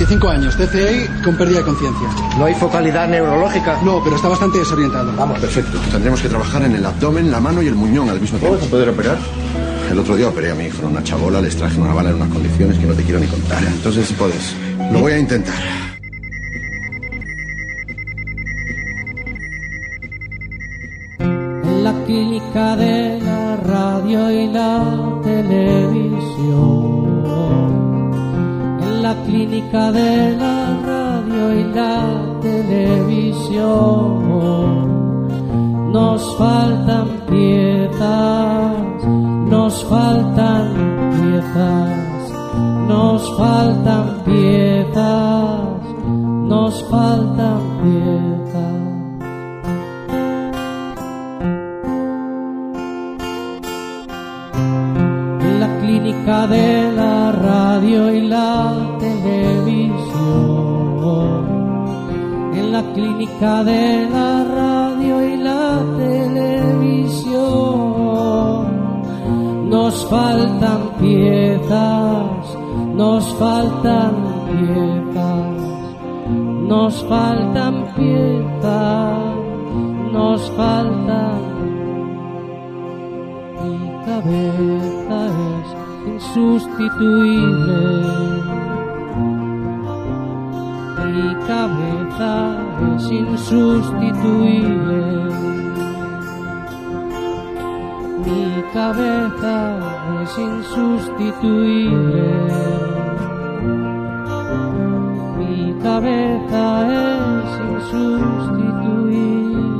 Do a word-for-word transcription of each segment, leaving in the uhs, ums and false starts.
veinticinco años, T C I con pérdida de conciencia. ¿No hay focalidad neurológica? No, pero está bastante desorientado. Vamos. Perfecto. Tendremos que trabajar en el abdomen, la mano y el muñón al mismo tiempo. ¿Vamos a poder operar? El otro día operé a mi hijo en una chabola, les traje una bala en unas condiciones que no te quiero ni contar. Entonces, si puedes, lo voy a intentar. En la clínica de la radio y la televisión. En la clínica de la radio y la televisión. Nos faltan piezas, nos faltan piezas, nos faltan piezas, nos faltan piezas. En la clínica de la radio y la televisión. En la clínica de la radio y la televisión. Nos faltan piezas, nos faltan piezas, nos faltan piezas, nos faltan. Mi cabeza es insustituible. Mi cabeza es insustituible. Mi cabeza es insustituible. Mi cabeza es insustituible.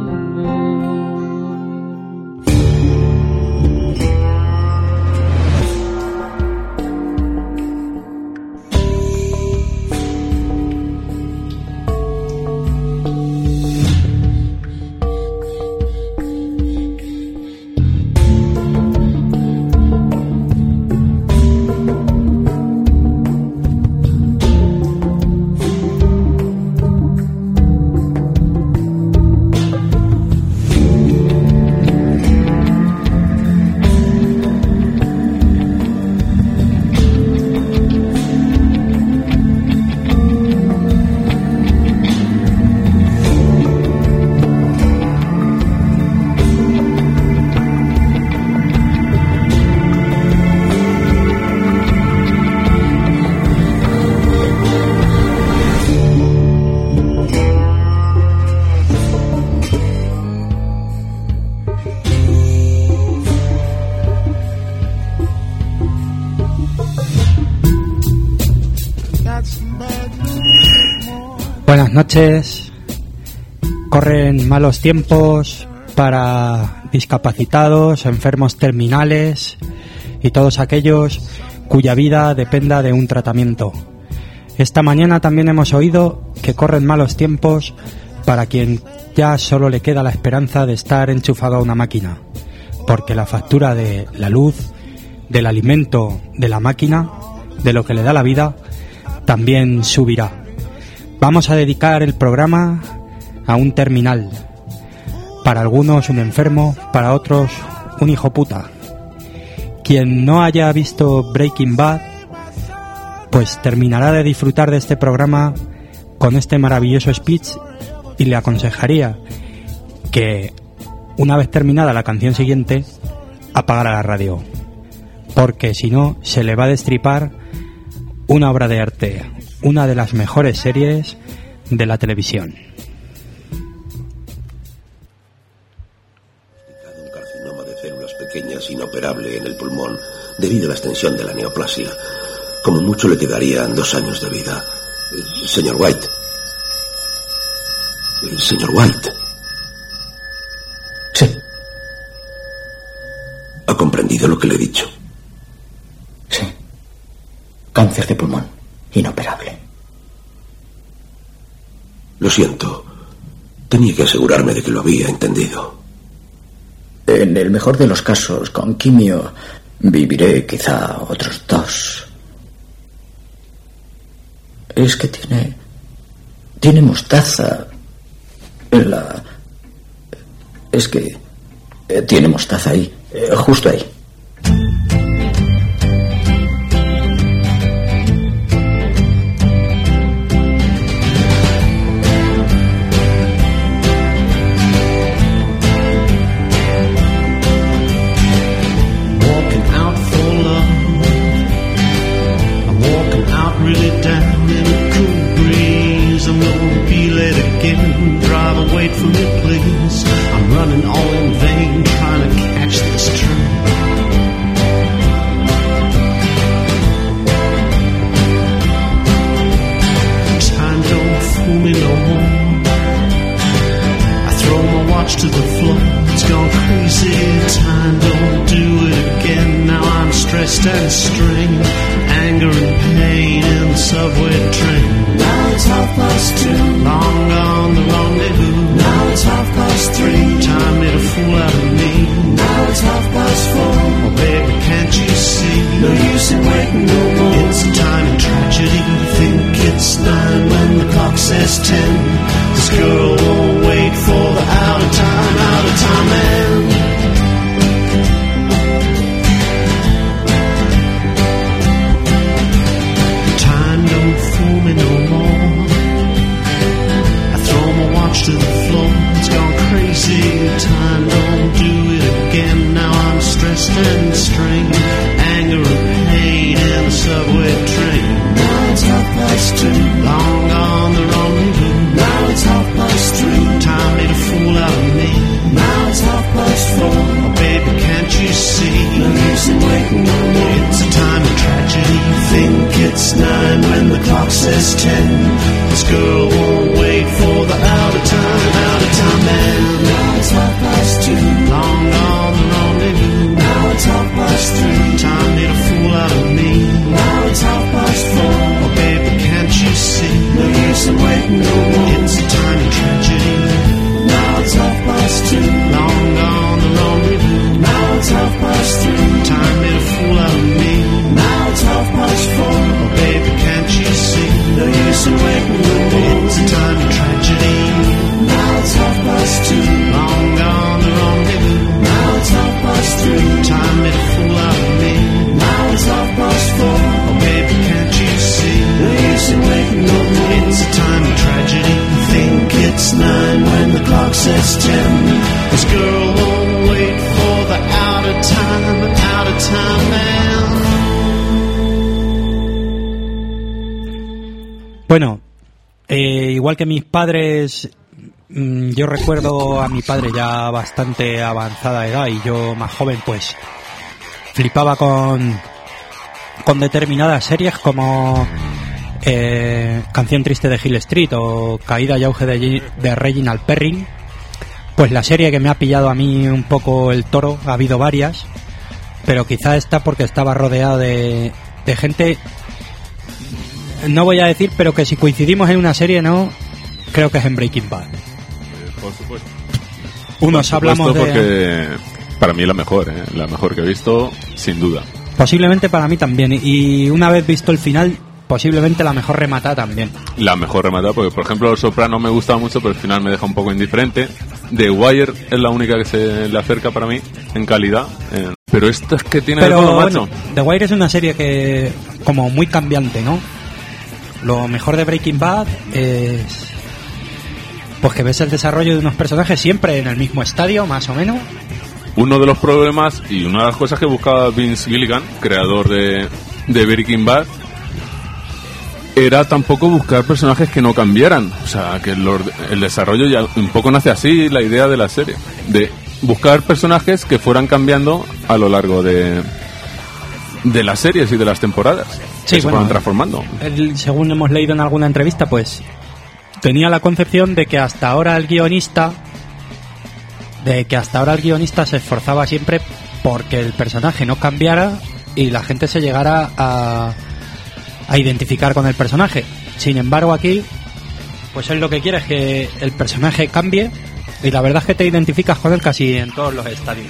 Buenas noches. Corren malos tiempos para discapacitados, enfermos terminales y todos aquellos cuya vida dependa de un tratamiento. Esta mañana también hemos oído que corren malos tiempos para quien ya solo le queda la esperanza de estar enchufado a una máquina, porque la factura de la luz, del alimento, de la máquina, de lo que le da la vida, también subirá. Vamos a dedicar el programa a un terminal. Para algunos un enfermo, para otros un hijo puta. Quien no haya visto Breaking Bad, pues terminará de disfrutar de este programa con este maravilloso speech y le aconsejaría que, una vez terminada la canción siguiente, apagara la radio, porque si no se le va a destripar una obra de arte, una de las mejores series de la televisión. Un carcinoma de células pequeñas inoperable en el pulmón debido a la extensión de la neoplasia. Como mucho le quedarían dos años de vida. Señor White. Señor White. Sí. ¿Ha comprendido lo que le he dicho? Sí. Cáncer de pulmón. Inoperable. Lo siento. Tenía que asegurarme de que lo había entendido. En el mejor de los casos, con quimio, viviré quizá otros dos. Es que tiene... Tiene mostaza en la... Es que... Tiene mostaza ahí, justo ahí. see, time don't do it again. Now I'm stressed and strained, anger and pain in the subway train. Now it's half past two, long gone the rendezvous. Now it's half past three, time made a fool out of me. Now it's half past four, oh baby, can't you see? No use in waiting no more. It's a time of tragedy. Think it's nine when the clock says ten. This girl won't wait for the out of time, out of time man. Time don't fool me no more. I throw my watch to the floor, it's gone crazy. Time don't do it again. Now I'm stressed and strained, anger and pain in the subway train. Now it's half past two, long gone the rendezvous. Now it's half past three, time made a fool out of me. Now it's half past four, oh baby, can't you see? No use in waiting no more. It's a time of tragedy. Think it's nine when the clock says ten. This girl won't wait for the out of time, out of time man. Now it's half past two, long gone the rendezvous. Now it's half past three, time made a fool out of me. Now it's half past four, oh baby, can't you see? No use in waiting no more. It's a time of tragedy. Now it's half past two, long gone the rendezvous. Now it's half past three, time made a fool out of me. Now it's half past four, oh baby, can't you see? No use in waiting no more. It's a time of tragedy. Now it's half past two, long gone the rendezvous. Now it's half past three, time made a fool out of me. Now it's half past four, oh baby, can't you see? No use in waiting no more. It's a time of tragedy. Think it's nine when the clock says ten. This girl won't wait for the out of time, out of time man. Bueno, eh, igual que mis padres, mmm, yo recuerdo a mi padre ya bastante avanzada edad y yo más joven, pues flipaba con con determinadas series como eh, Canción Triste de Hill Street o Caída y Auge de, de Reginald Perrin. Pues la serie que me ha pillado a mí un poco el toro, ha habido varias, pero quizá esta porque estaba rodeado de, de gente, no voy a decir, pero que si coincidimos en una serie, no, creo que es en Breaking Bad. Eh, por supuesto. Unos por hablamos supuesto de... porque para mí la mejor, ¿eh? La mejor que he visto, sin duda. Posiblemente para mí también, y una vez visto el final, posiblemente la mejor rematada también. La mejor rematada, porque por ejemplo Los Soprano me gusta mucho, pero el final me deja un poco indiferente. The Wire es la única que se le acerca para mí en calidad, eh, pero esto es que tiene pero, de todo, bueno, macho. The Wire es una serie que como muy cambiante, ¿no? Lo mejor de Breaking Bad es pues que ves el desarrollo de unos personajes siempre en el mismo estadio, más o menos. Uno de los problemas y una de las cosas que buscaba Vince Gilligan, creador de, de Breaking Bad, era tampoco buscar personajes que no cambiaran. O sea, que el, el desarrollo ya un poco nace así, la idea de la serie, de buscar personajes que fueran cambiando a lo largo de de las series y de las temporadas, sí, que se bueno, fueran transformando. Él, según hemos leído en alguna entrevista, pues tenía la concepción de que hasta ahora el guionista de que hasta ahora el guionista se esforzaba siempre porque el personaje no cambiara y la gente se llegara a, a identificar con el personaje. Sin embargo, aquí pues él lo que quiere es que el personaje cambie y la verdad es que te identificas con él casi en todos los estadios.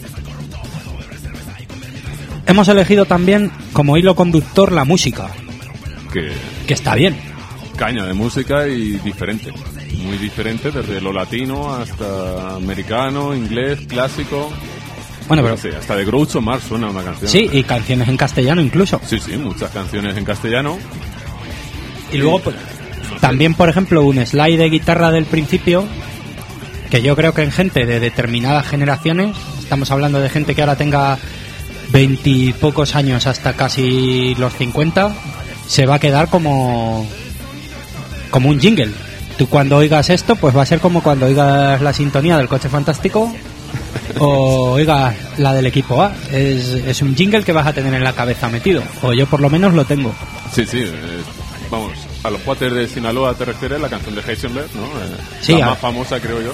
Hemos elegido también como hilo conductor la música, Que, que está bien. caña de música y diferente, muy diferente, desde lo latino hasta americano, inglés, clásico. Bueno, pero sí, hasta de Groucho Marx suena una canción. sí, y canciones en castellano incluso. Sí, sí, muchas canciones en castellano. Y luego pues, también, por ejemplo, un slide de guitarra del principio, que yo creo que en gente de determinadas generaciones, estamos hablando de gente que ahora tenga veintipocos años hasta casi los cincuenta, se va a quedar como como un jingle. Tú cuando oigas esto, pues va a ser como cuando oigas la sintonía del Coche Fantástico o oigas la del equipo A. Es, es un jingle que vas a tener en la cabeza metido, o yo por lo menos lo tengo. Sí, sí, eh, vamos, a los Cuates de Sinaloa te refieres, la canción de Heisenberg, ¿no? Eh, Sí, la a- más famosa, creo yo,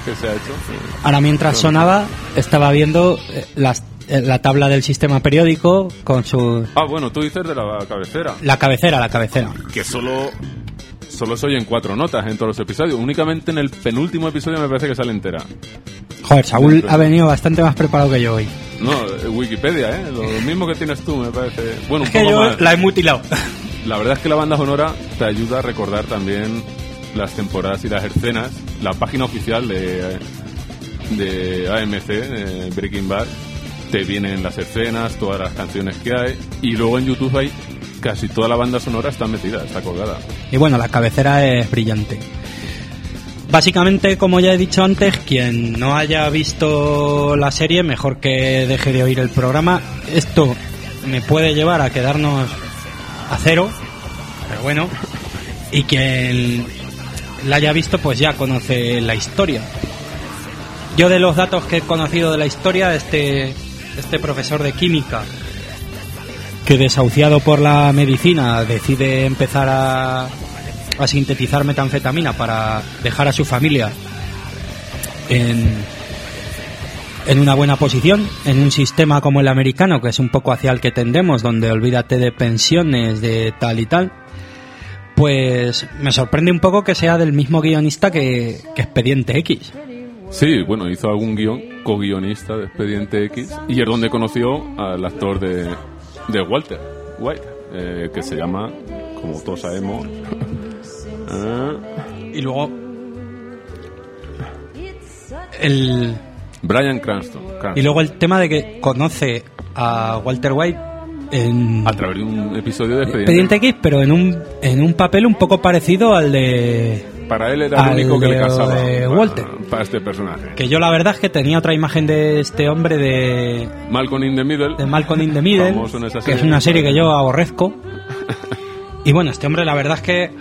que se ha hecho. Ahora mientras Pero, sonaba, estaba viendo eh, las, eh, la tabla del sistema periódico con su... Ah, bueno, tú dices de la cabecera. La cabecera, la cabecera. Que solo... Solo se oyen cuatro notas en todos los episodios. Únicamente en el penúltimo episodio me parece que sale entera. Joder, Saúl ha venido bastante más preparado que yo hoy. No, Wikipedia, ¿eh? Lo mismo que tienes tú, me parece. Bueno, un Es que poco yo más. la he mutilado. La verdad es que la banda sonora te ayuda a recordar también las temporadas y las escenas. La página oficial de, de A M C, de Breaking Bad, te vienen las escenas, todas las canciones que hay. Y luego en YouTube hay casi toda la banda sonora está metida, está colgada. Y bueno, la cabecera es brillante. Básicamente, como ya he dicho antes, quien no haya visto la serie, mejor que deje de oír el programa. Esto me puede llevar a quedarnos a cero, pero bueno. Y quien la haya visto, pues ya conoce la historia. Yo, de los datos que he conocido de la historia, este, este profesor de química, que desahuciado por la medicina decide empezar a, a sintetizar metanfetamina para dejar a su familia en, en una buena posición, en un sistema como el americano, que es un poco hacia el que tendemos, donde olvídate de pensiones, de tal y tal. Pues me sorprende un poco que sea del mismo guionista que, que Expediente X. Sí, bueno, hizo algún guión, co-guionista de Expediente X, y es donde conoció al actor de... de Walter White, eh, que se llama, como todos sabemos, eh, y luego el Bryan Cranston, Cranston. Y luego el tema de que conoce a Walter White en a través de un episodio de Expediente, Expediente X, pero en un en un papel un poco parecido al de para él era el único que le casaba de para, Walter. para este personaje. Que yo la verdad es que tenía otra imagen de este hombre de Malcolm in the Middle, de Malcolm in the Middle, famoso en esa que serie. es una serie que yo aborrezco. Y bueno, este hombre la verdad es que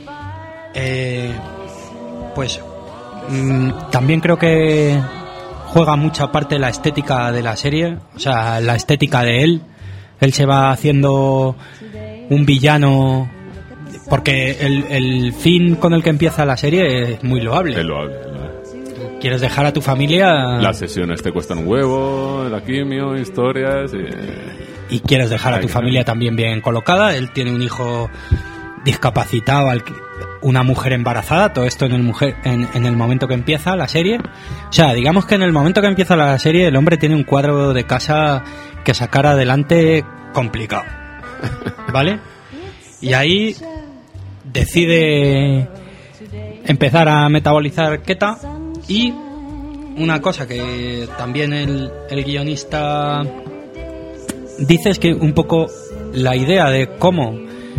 eh, pues mmm, también creo que juega mucha parte la estética de la serie, o sea, la estética de él. Él se va haciendo un villano, porque el, el fin con el que empieza la serie es muy loable. Es loable, es loable. Quieres dejar a tu familia... Las sesiones te cuestan un huevo, la quimio, historias... Y, y quieres dejar a tu familia también bien colocada. Él tiene un hijo discapacitado, al que, una mujer embarazada, todo esto en el, mujer, en, en el momento que empieza la serie. O sea, digamos que en el momento que empieza la serie el hombre tiene un cuadro de casa que sacar adelante complicado, ¿vale? Y ahí decide empezar a metabolizar Keta. Y una cosa que también el, el guionista dice es que un poco la idea de cómo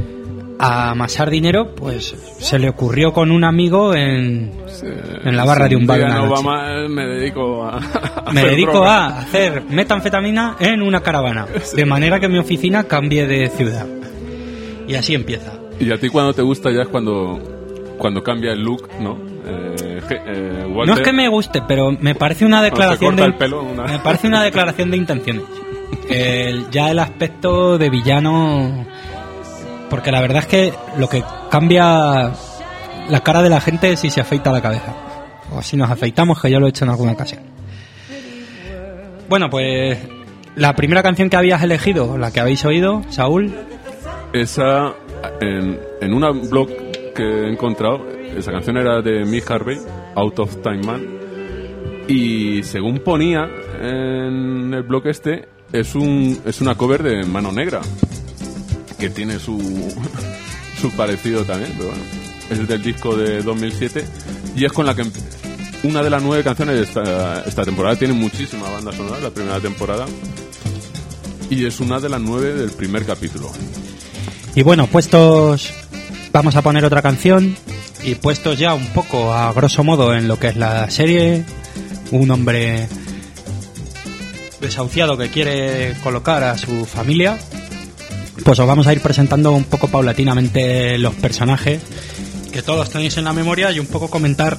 amasar dinero, pues se le ocurrió con un amigo en, sí, en la barra de un bar una no noche. Va mal, me dedico a, a me dedico droga. a hacer metanfetamina en una caravana, sí. De manera que mi oficina cambie de ciudad. Y así empieza. Y a ti cuando te gusta ya es cuando cuando cambia el look, ¿no? Eh, eh, Walter, no es que me guste, pero me parece una declaración de el pelo, una... me parece una declaración de intenciones. El, ya el aspecto de villano, porque la verdad es que lo que cambia la cara de la gente es si se afeita la cabeza o si nos afeitamos, que yo lo he hecho en alguna ocasión. Bueno, pues la primera canción que habías elegido, la que habéis oído, Saúl, esa en, en una blog que he encontrado, esa canción era de Mick Harvey, Out of Time Man, y según ponía en el blog este, es un es una cover de Mano Negra, que tiene su su parecido también, pero bueno, es del disco de dos mil siete y es con la que una de las nueve canciones de esta, esta temporada. Tiene muchísima banda sonora la primera temporada y es una de las nueve del primer capítulo. Y bueno, puestos, vamos a poner otra canción. Y puestos ya un poco a grosso modo en lo que es la serie, un hombre desahuciado que quiere colocar a su familia, pues os vamos a ir presentando un poco paulatinamente los personajes que todos tenéis en la memoria y un poco comentar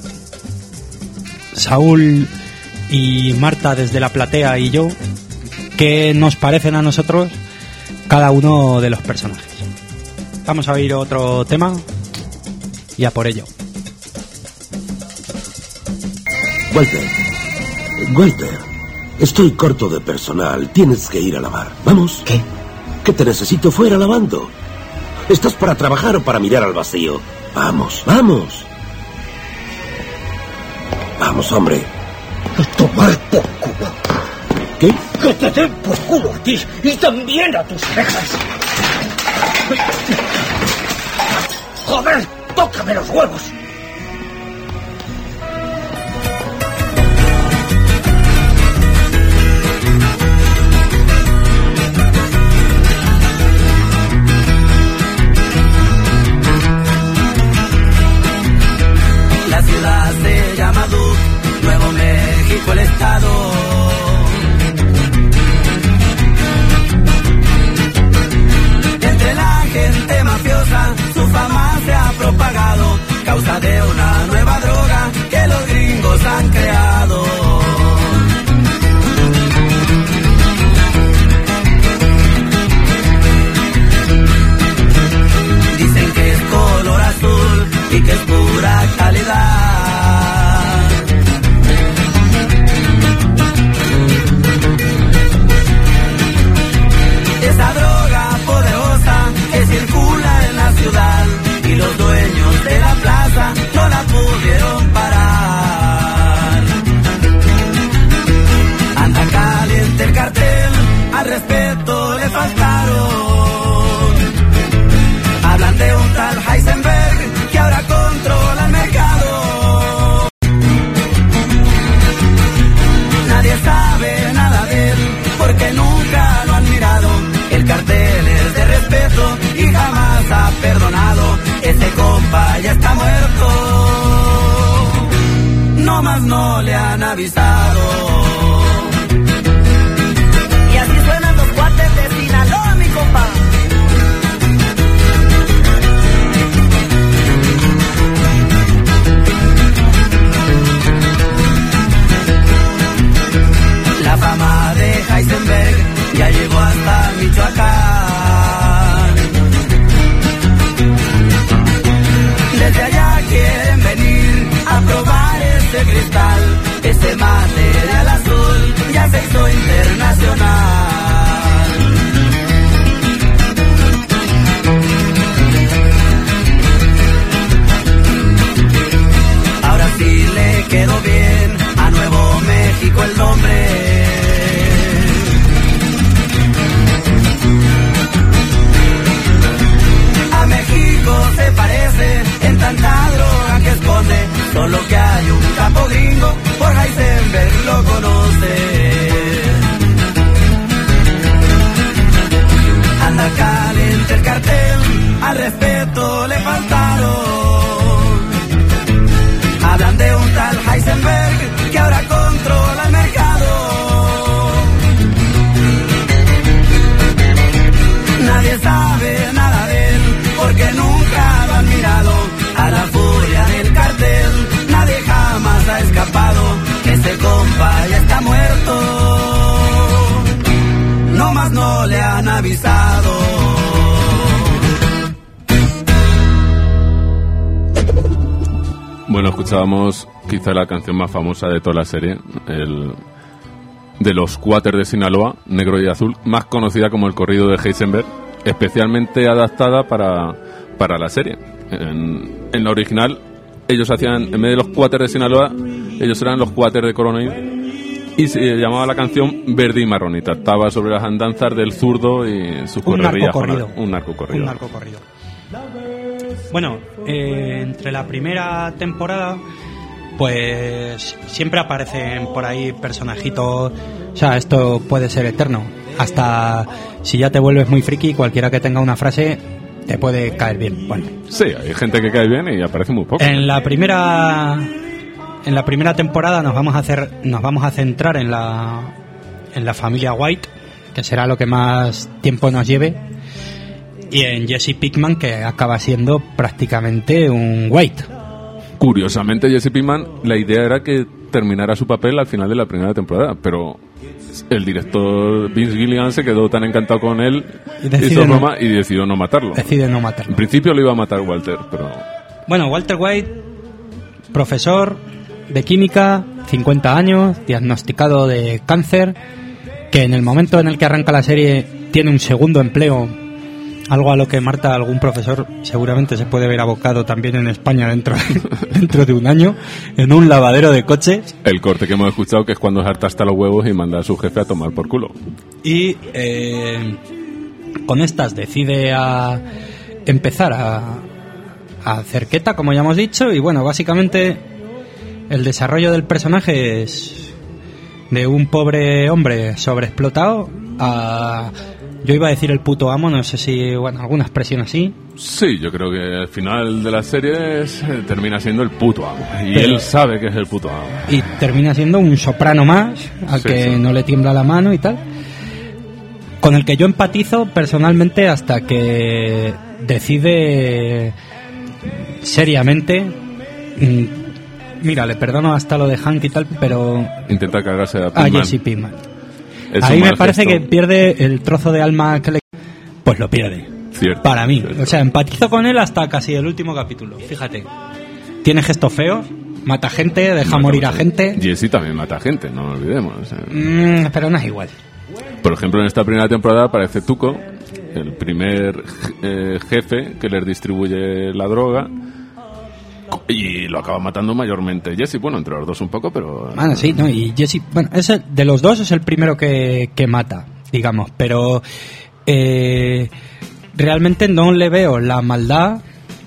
Saúl y Marta desde la platea y yo qué nos parecen a nosotros cada uno de los personajes. Vamos a oír otro tema y a por ello. Walter, Walter, estoy corto de personal. Tienes que ir a lavar. ¿Vamos? ¿Qué? Que te necesito fuera lavando. ¿Estás para trabajar o para mirar al vacío? Vamos, vamos. Vamos, hombre. A tomar por culo. ¿Qué? Que te den por culo a ti y también a tus orejas. ¡Joder! ¡Tócame los huevos! La ciudad se llama Duke, Nuevo México el estado. Entre la gente mafiosa su fama se ha propagado, causa de una nueva droga que los gringos han creado. Dicen que es color azul y que es pura calidad. Esa droga poderosa que circula en la ciudad y los dueños de la plaza no la pudieron parar. Anda caliente el cartel, al respeto le faltaron. Hablan de un tal Heisenberg que ahora controla el mercado. Nadie sabe nada de él porque nunca lo han mirado. El cartel es de respeto y jamás ha perdonado. Ese compa ya está muerto, no más no le han avisado. Y así suenan los cuates de Sinaloa, mi compa. La fama de Heisenberg ya llegó hasta Michoacán. Desde allá quieren venir a probar ese cristal. Ese material azul ya se hizo internacional. Ahora sí le quedó bien a Nuevo México el nombre. A México se parece en tanta droga que esconde. Solo que hay un capo gringo, por Heisenberg lo conoce. Anda caliente el cartel, al respeto le faltaron. Hablan de un tal Heisenberg que ahora controla el mercado. Nadie sabe nada de él porque nunca lo han mirado. A la furia del cartel nadie jamás ha escapado. Ese compa ya está muerto, no más no le han avisado. Bueno, escuchábamos quizá la canción más famosa de toda la serie, el de los Cuaters de Sinaloa, Negro y Azul, más conocida como el corrido de Heisenberg, especialmente adaptada para, para la serie. En, en la original, ellos hacían, en vez de los Cuaters de Sinaloa, ellos eran los Cuaters de Coronel, y se llamaba la canción Verde y Marrón, y trataba sobre las andanzas del zurdo y sus correrías. Un narcocorrido. Un narcocorrido. Bueno, eh, entre la primera temporada, pues siempre aparecen por ahí personajitos. O sea, esto puede ser eterno. Hasta si ya te vuelves muy friki, cualquiera que tenga una frase te puede caer bien. Bueno, sí, hay gente que cae bien y aparece muy poco. En la primera, en la primera temporada nos vamos a hacer, nos vamos a centrar en la, en la familia White, que será lo que más tiempo nos lleve. Y en Jesse Pinkman, que acaba siendo prácticamente un White. Curiosamente, Jesse Pinkman, la idea era que terminara su papel al final de la primera temporada, pero el director Vince Gilligan se quedó tan encantado con él y hizo no, broma y decidió no matarlo. Decide no matarlo. En principio lo iba a matar Walter, pero... Bueno, Walter White, profesor de química, cincuenta años, diagnosticado de cáncer, que en el momento en el que arranca la serie tiene un segundo empleo, algo a lo que Marta, algún profesor, seguramente se puede ver abocado también en España dentro, dentro de un año, en un lavadero de coches. El corte que hemos escuchado, que es cuando harta hasta los huevos y manda a su jefe a tomar por culo. Y eh, con estas decide a empezar a, a hacer queta, como ya hemos dicho, y bueno, básicamente el desarrollo del personaje es de un pobre hombre sobreexplotado a... Yo iba a decir el puto amo, no sé si, bueno, alguna expresión así. Sí, yo creo que al final de la serie es, eh, termina siendo el puto amo. Y Pero, él sabe que es el puto amo. Y termina siendo un soprano más, al Sí, que sí. no le tiembla la mano y tal. Con el que yo empatizo personalmente hasta que decide seriamente... Mmm, mira, le perdono hasta lo de Hank y tal, pero... Intenta cagarse a A Pinkman. Jesse Pinkman. Es Ahí un me mal parece gesto. que pierde el trozo de alma que le... Pues lo pierde. Cierto, Para mí. cierto. O sea, empatizo con él hasta casi el último capítulo. Fíjate. Tiene gestos feos, mata gente, deja Mata morir a mucha gente. Jesse también mata gente, no lo olvidemos. o sea. Mm, pero no es igual. Por ejemplo, en esta primera temporada aparece Tuco, el primer eh, jefe que les distribuye la droga, y lo acaba matando mayormente Jesse. Bueno, entre los dos un poco, pero... Ah, sí, no, y Jesse, bueno, ese, de los dos es el primero que, que mata, digamos, pero eh, realmente no le veo la maldad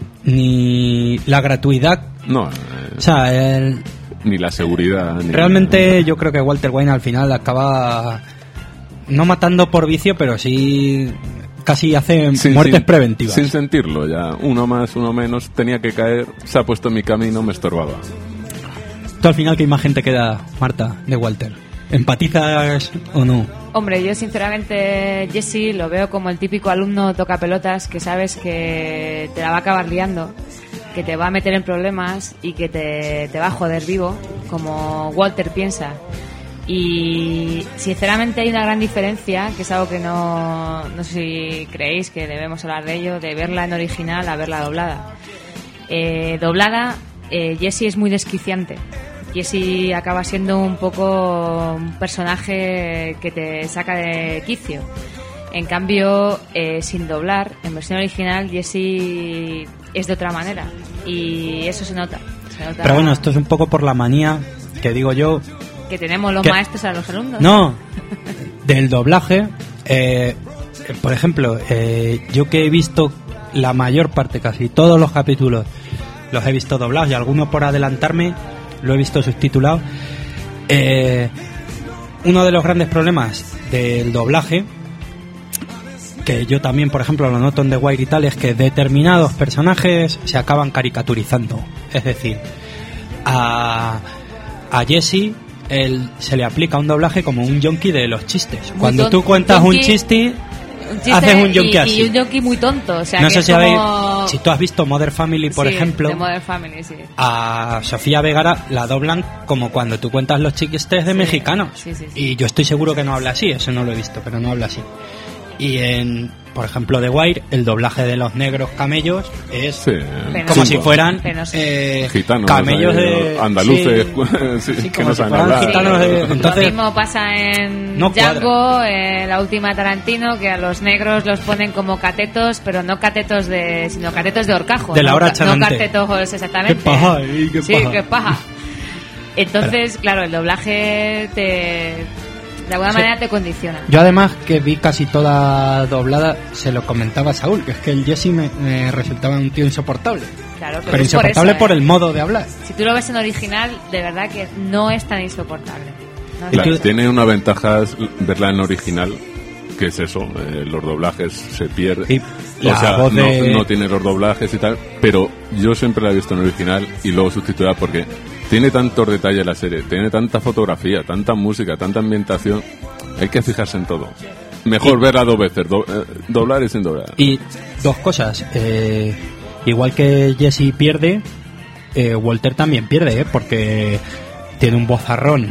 ni la gratuidad. No, eh, O sea, el, ni la seguridad. Ni realmente yo creo que Walter White al final acaba no matando por vicio, pero sí casi hace Sin- muertes sin- preventivas. Sin sentirlo ya. Uno más, uno menos. Tenía que caer. Se ha puesto en mi camino, me estorbaba. ¿Tú al final qué imagen te queda, Marta, de Walter? ¿Empatizas o no? Hombre, yo sinceramente Jesse lo veo como el típico alumno toca pelotas que sabes que te la va a acabar liando, que te va a meter en problemas y que te, te va a joder vivo, como Walter piensa. Y sinceramente hay una gran diferencia, que es algo que no, no sé si creéis que debemos hablar de ello, de verla en original a verla doblada. Eh, doblada, eh, Jesse es muy desquiciante. Jesse acaba siendo un poco un personaje que te saca de quicio. En cambio, eh, sin doblar, en versión original, Jesse es de otra manera. Y eso se nota. Se nota Pero bueno, esto es un poco por la manía que digo yo. que tenemos los que- maestros a los alumnos. No, del doblaje. Eh, por ejemplo, eh, yo que he visto la mayor parte, casi todos los capítulos, los he visto doblados y algunos por adelantarme lo he visto subtitulado. Eh, uno de los grandes problemas del doblaje, que yo también, por ejemplo, lo noto en The Wire y tal, es que determinados personajes se acaban caricaturizando. Es decir, a, a Jesse él, se le aplica un doblaje como un yonki de los chistes. Muy Cuando tonto, tú cuentas un yonki, chiste, Un chiste haces un yonki y, así. y un yonki muy tonto. O sea, no que sé es si como... habéis, si tú has visto Modern Family, por Sí, ejemplo, de Modern Family, sí. a Sofía Vergara la doblan como cuando tú cuentas los chistes de Sí, mexicanos. sí, sí, sí. Y yo estoy seguro que no habla así, eso no lo he visto, pero no habla así. Y en, por ejemplo, The Wire, el doblaje de los negros camellos es Sí, como sí, si fueran Penoso. eh, gitanos, camellos ahí, de andaluces, sí, sí, sí, que como no si saben fueran hablar. gitanos de- Lo entonces mismo pasa en no cuadra. Django, en la última de Tarantino, que a los negros los ponen como catetos, pero no catetos de, sino catetos de horcajo. De la no, hora no chanante. catetos exactamente. Qué paja, eh, qué sí, paja. qué paja. Entonces, claro, el doblaje te, de alguna Sí. manera te condiciona. Yo además que vi casi toda doblada, se lo comentaba a Saúl, que es que el Jesse me, me resultaba un tío insoportable. Claro, pero, Pero es por insoportable eso, por, ¿eh? el modo de hablar. Si tú lo ves en original, de verdad que no es tan insoportable. No es Claro, tan- tiene una ventaja es verla en original, que es eso, eh, los doblajes se pierden. Y la o sea, voz no, de- no tiene los doblajes y tal, pero yo siempre la he visto en original y luego subtitulada porque tiene tantos detalles la serie, tiene tanta fotografía, tanta música, tanta ambientación, hay que fijarse en todo. Mejor verla dos veces, do- eh, doblar y sin doblar. Y dos cosas, eh, igual que Jesse pierde, eh, Walter también pierde, ¿eh? Porque tiene un vozarrón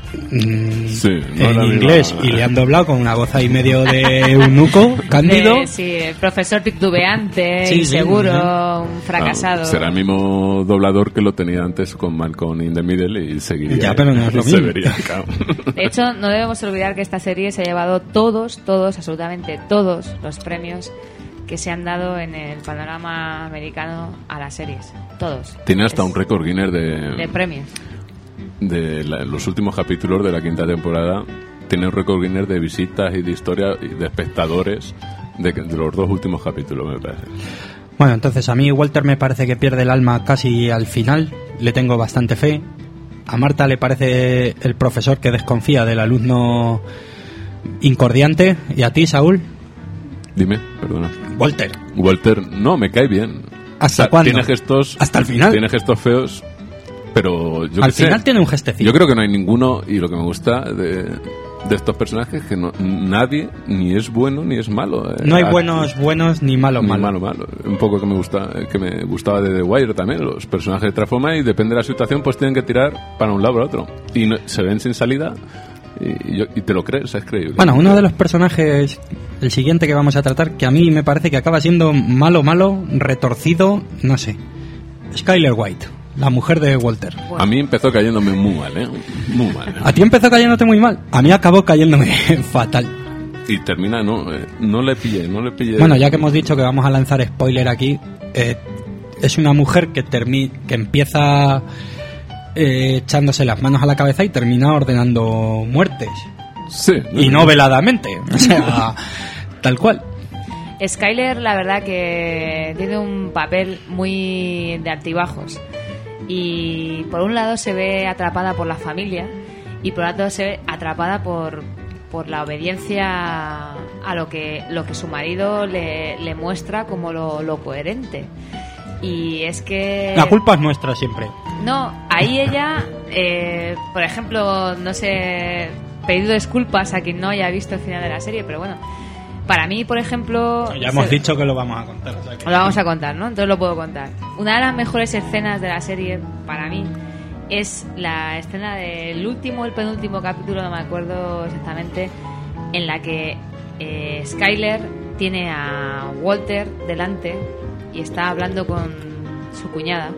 mm, Sí, no en la inglés misma. y le han doblado con una voz ahí medio de eunuco, cándido. Eh, sí, el profesor titubeante, Sí, sí, inseguro, sí. un fracasado. Ah, será el mismo doblador que lo tenía antes con Malcolm in the Middle y seguiría. Ya, pero no es lo se mismo. vería, claro. De hecho, no debemos olvidar que esta serie se ha llevado todos, todos, absolutamente todos los premios que se han dado en el panorama americano a las series. Todos. Tiene hasta Es un récord Guinness de, de premios. de la- los últimos capítulos de la quinta temporada. Tiene un récord Guinness de visitas y de historia y de espectadores de, de los dos últimos capítulos, me parece. Bueno, entonces a mí Walter me parece que pierde el alma casi al final. Le tengo bastante fe. A Marta le parece el profesor que desconfía del alumno incordiante. ¿Y a ti, Saúl? Dime, perdona. Walter. Walter, no, me cae bien. ¿Hasta O sea, cuándo? Tiene gestos. ¿Hasta el final? Tiene gestos feos, pero yo Al qué sé. final tiene un gestecito. Yo creo que no hay ninguno, y lo que me gusta de, de estos personajes es que no, nadie ni es bueno ni es malo. eh. No hay Ah, buenos buenos ni malos ni malos. malo, malo. Un poco que me gusta, que me gustaba de The Wire también. Los personajes se transforman y depende de la situación, pues tienen que tirar para un lado o para otro. Y no- se ven sin salida y, yo- y te lo crees, es creíble. Bueno, uno de los personajes, el siguiente que vamos a tratar, que a mí me parece que acaba siendo malo, malo, retorcido, no sé. Skyler White, la mujer de Walter. A mí empezó cayéndome muy mal, ¿eh? Muy mal. A ti empezó cayéndote muy mal, a mí acabó cayéndome fatal. Y termina, no, eh, no le pillé, no le pillé. Bueno, ya que hemos dicho que vamos a lanzar spoiler aquí, eh, es una mujer que, termi que empieza eh, echándose las manos a la cabeza y termina ordenando muertes. Sí. Y no veladamente, o sea, tal cual. Skyler, la verdad que tiene un papel muy de altibajos. Y por un lado se ve atrapada por la familia y por otro se ve atrapada por, por la obediencia a lo que, lo que su marido le, le muestra como lo, lo coherente. Y es que... La culpa es nuestra siempre. No, ahí ella, eh, por ejemplo, no sé, pedido disculpas a quien no haya visto el final de la serie, pero bueno, para mí, por ejemplo... Ya hemos se- dicho que lo vamos a contar. O sea que- Lo vamos a contar, ¿no? Entonces lo puedo contar. Una de las mejores escenas de la serie, para mí, es la escena del último, el penúltimo capítulo, no me acuerdo exactamente, en la que eh, Skyler tiene a Walter delante y está hablando con su cuñada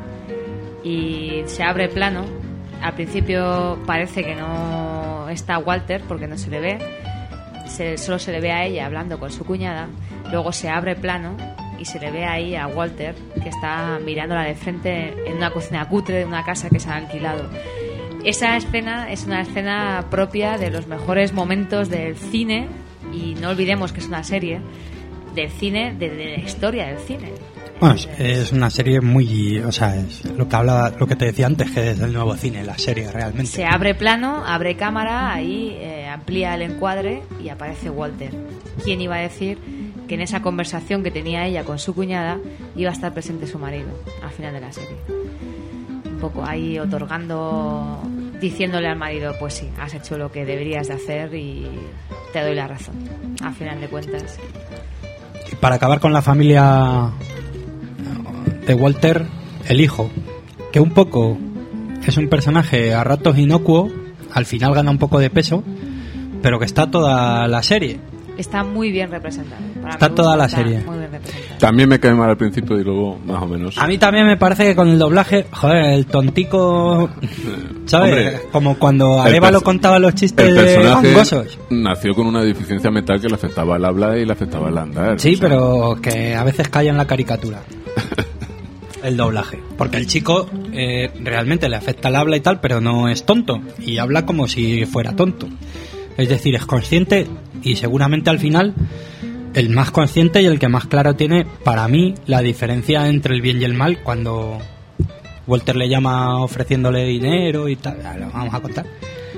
y se abre plano. Al principio parece que no está Walter porque no se le ve, se, solo se le ve a ella hablando con su cuñada. Luego se abre plano y se le ve ahí a Walter que está mirándola de frente en una cocina cutre de una casa que se ha alquilado. Esa escena es una escena propia de los mejores momentos del cine, y no olvidemos que es una serie del cine, de, de la historia del cine. Bueno, es- es una serie muy, o sea, es lo que habla, lo que te decía antes, que es el nuevo cine, la serie realmente. Se abre plano, abre cámara, ahí eh, amplía el encuadre y aparece Walter. ¿Quién iba a decir que en esa conversación que tenía ella con su cuñada iba a estar presente su marido al final de la serie? Un poco ahí otorgando, diciéndole al marido, pues sí, has hecho lo que deberías de hacer y te doy la razón, al final de cuentas. Y para acabar con la familia de Walter, el hijo, que un poco es un personaje a ratos inocuo, al final gana un poco de peso, pero que está toda la serie. Está muy bien representado. Para Está mi toda gusto, la está serie. muy bien representado. También me cae mal al principio y luego más o menos. A mí también me parece que con el doblaje, joder, el tontico, ¿sabes? Hombre, Como cuando el Arévalo perso- contaba los chistes El de personaje hongosos. nació con una deficiencia mental que le afectaba el habla y le afectaba el andar. Sí, o sea, pero que a veces cae en la caricatura. El doblaje. Porque el chico eh, realmente le afecta el habla y tal, pero no es tonto. Y habla como si fuera tonto. Es decir, es consciente y seguramente al final el más consciente y el que más claro tiene, para mí, la diferencia entre el bien y el mal cuando Walter le llama ofreciéndole dinero y tal. Ya, lo vamos a contar.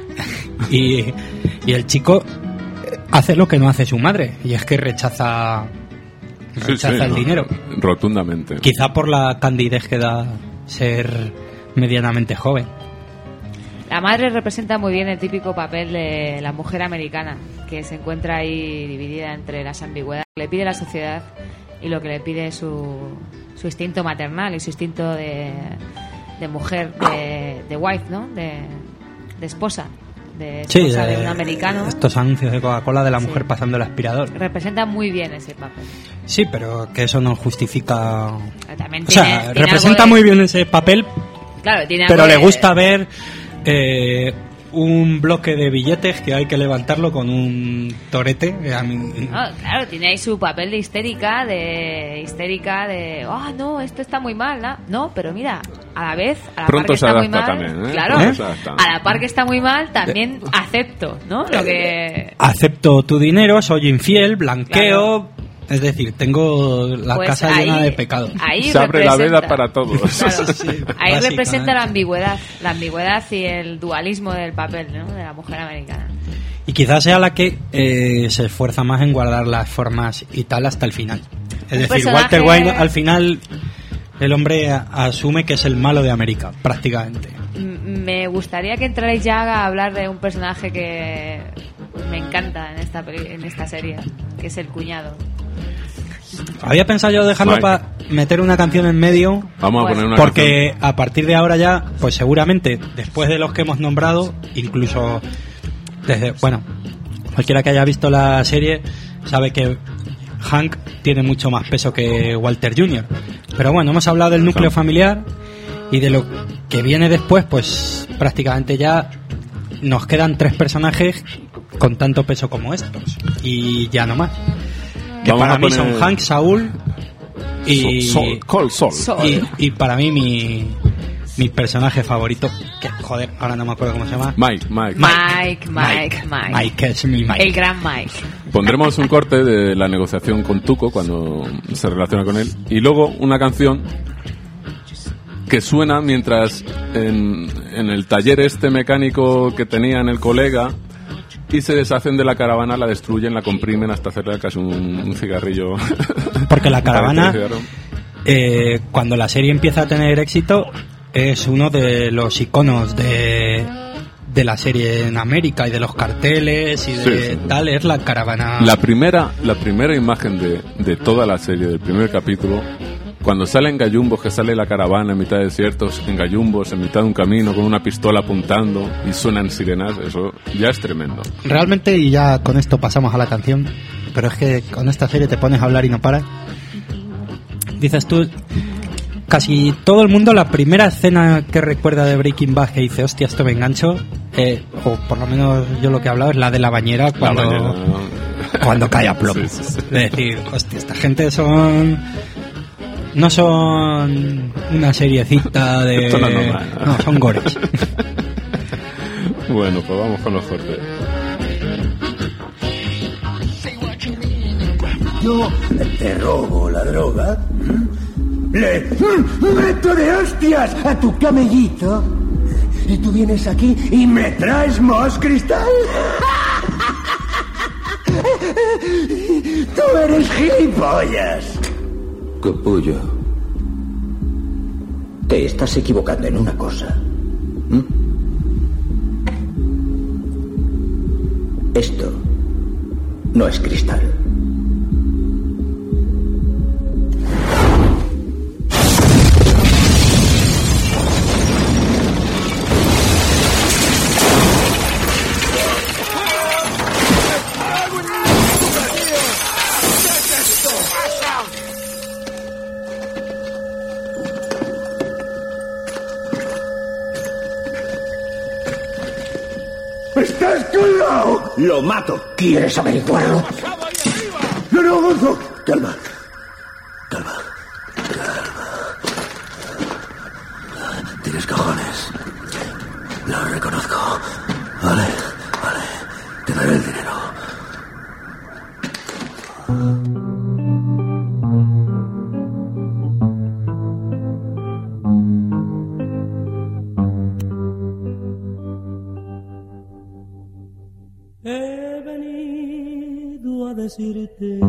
y, y el chico hace lo que no hace su madre, y es que rechaza sí, rechaza sí, el no, dinero. Rotundamente. Quizá por la candidez que da ser medianamente joven. La madre representa muy bien el típico papel de la mujer americana, que se encuentra ahí dividida entre las ambigüedades que le pide la sociedad y lo que le pide su, su instinto maternal y su instinto de, de mujer, de, de wife, ¿no? De, de esposa. De Sí, esposa de, de un americano. Estos anuncios de Coca-Cola de la mujer Sí. pasando el aspirador. Representa muy bien ese papel. Sí, pero que eso no justifica... También O tiene, sea, tiene representa algo de- muy bien ese papel, Claro, tiene pero algo le de- gusta ver eh, un bloque de billetes que hay que levantarlo con un torete. eh, a mí- No, claro, tiene ahí su papel de histérica, de histérica, de, oh, no, esto está muy mal, ¿no? No, pero mira, a la vez, a la Pronto par que se está muy adapta mal, también, ¿eh? claro, Pronto se adapta. a la par que está muy mal, también acepto, ¿no? Lo que... Acepto tu dinero, soy infiel, blanqueo... Es decir, tengo la Pues casa ahí- llena de pecado. ahí Se abre la representa- veda para todos. Claro, Sí, ahí básicamente. representa la ambigüedad, la ambigüedad y el dualismo del papel, ¿no? De la mujer americana. Y quizás sea la que eh, se esfuerza más en guardar las formas y tal hasta el final. Es decir, personaje- Walter White al final, el hombre a- asume que es el malo de América, prácticamente. M- Me gustaría que entrarais ya a hablar de un personaje que me encanta en esta peli- en esta serie, que es el cuñado. Había pensado yo dejarlo Mike. para meter una canción en medio, Vamos a Pues- poner una porque a partir de ahora ya, pues seguramente, después de los que hemos nombrado, incluso desde, bueno, cualquiera que haya visto la serie sabe que Hank tiene mucho más peso que Walter junior Pero bueno, hemos hablado del núcleo familiar y de lo que viene después, pues prácticamente ya nos quedan tres personajes con tanto peso como estos. Y ya no más. Que Vamos para a mí poner- son Hank, Saúl y, Sol, Sol, Col Sol. Sol. y, y para mí mi, mi personaje favorito, que joder, ahora no me acuerdo cómo se llama. Mike, Mike. Mike, Mike, Mike. Mike, es mi Mike. El gran Mike. Pondremos un corte de la negociación con Tuco cuando se relaciona con él y luego una canción que suena mientras en, en el taller este mecánico que tenían el colega y se deshacen de la caravana, la destruyen, la comprimen hasta hacerle casi un, un cigarrillo. Porque la caravana, Un cigarro. eh, cuando la serie empieza a tener éxito, es uno de los iconos de, de la serie en América y de los carteles y de Sí, sí. tal, es la caravana. La primera, la primera imagen de, de toda la serie, del primer capítulo, cuando salen gallumbos, que sale la caravana en mitad de desiertos, en gallumbos, en mitad de un camino, con una pistola apuntando y suenan sirenas, eso ya es tremendo. Realmente, y ya con esto pasamos a la canción, pero es que con esta serie te pones a hablar y no paras. Dices tú, casi todo el mundo la primera escena que recuerda de Breaking Bad que dice, hostia, esto me engancho, eh, o por lo menos yo lo que he hablado es la de la bañera cuando, La mañana- cuando cae a plomo. Sí, sí, sí. Es decir, hostia, esta gente son... No son una seriecita de... Esto no es normal, ¿no? No, son gores. Bueno, pues vamos con los cortes. Yo te robo la droga, le meto de hostias a tu camellito y tú vienes aquí y me traes más cristal. Tú eres gilipollas. Capullo, te estás equivocando en una cosa. ¿Mm? Esto no es cristal. ¡Estás colgado! Lo mato. ¿Quieres averiguarlo? No, no, Gonzo. Calma. Calma. Calma. Tienes cojones. Lo reconozco. Vale, vale. Te daré el dinero. He venido a decirte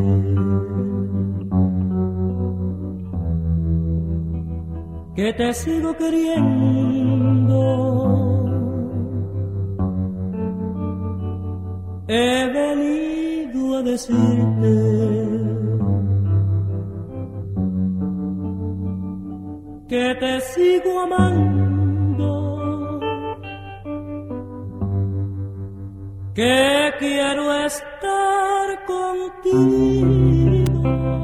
que te sigo queriendo. He venido a decirte que te sigo amando. que quiero estar contigo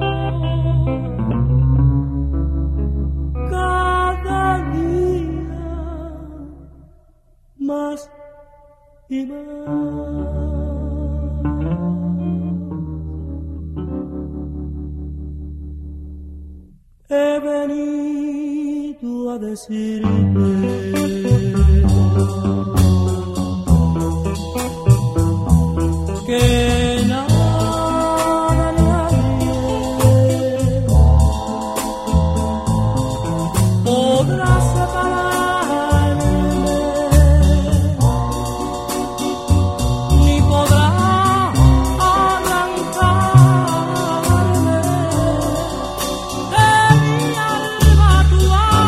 cada día más y más. He venido a decirte que nada nadie podrá separarme, ni podrá arrancarme de mi alma tu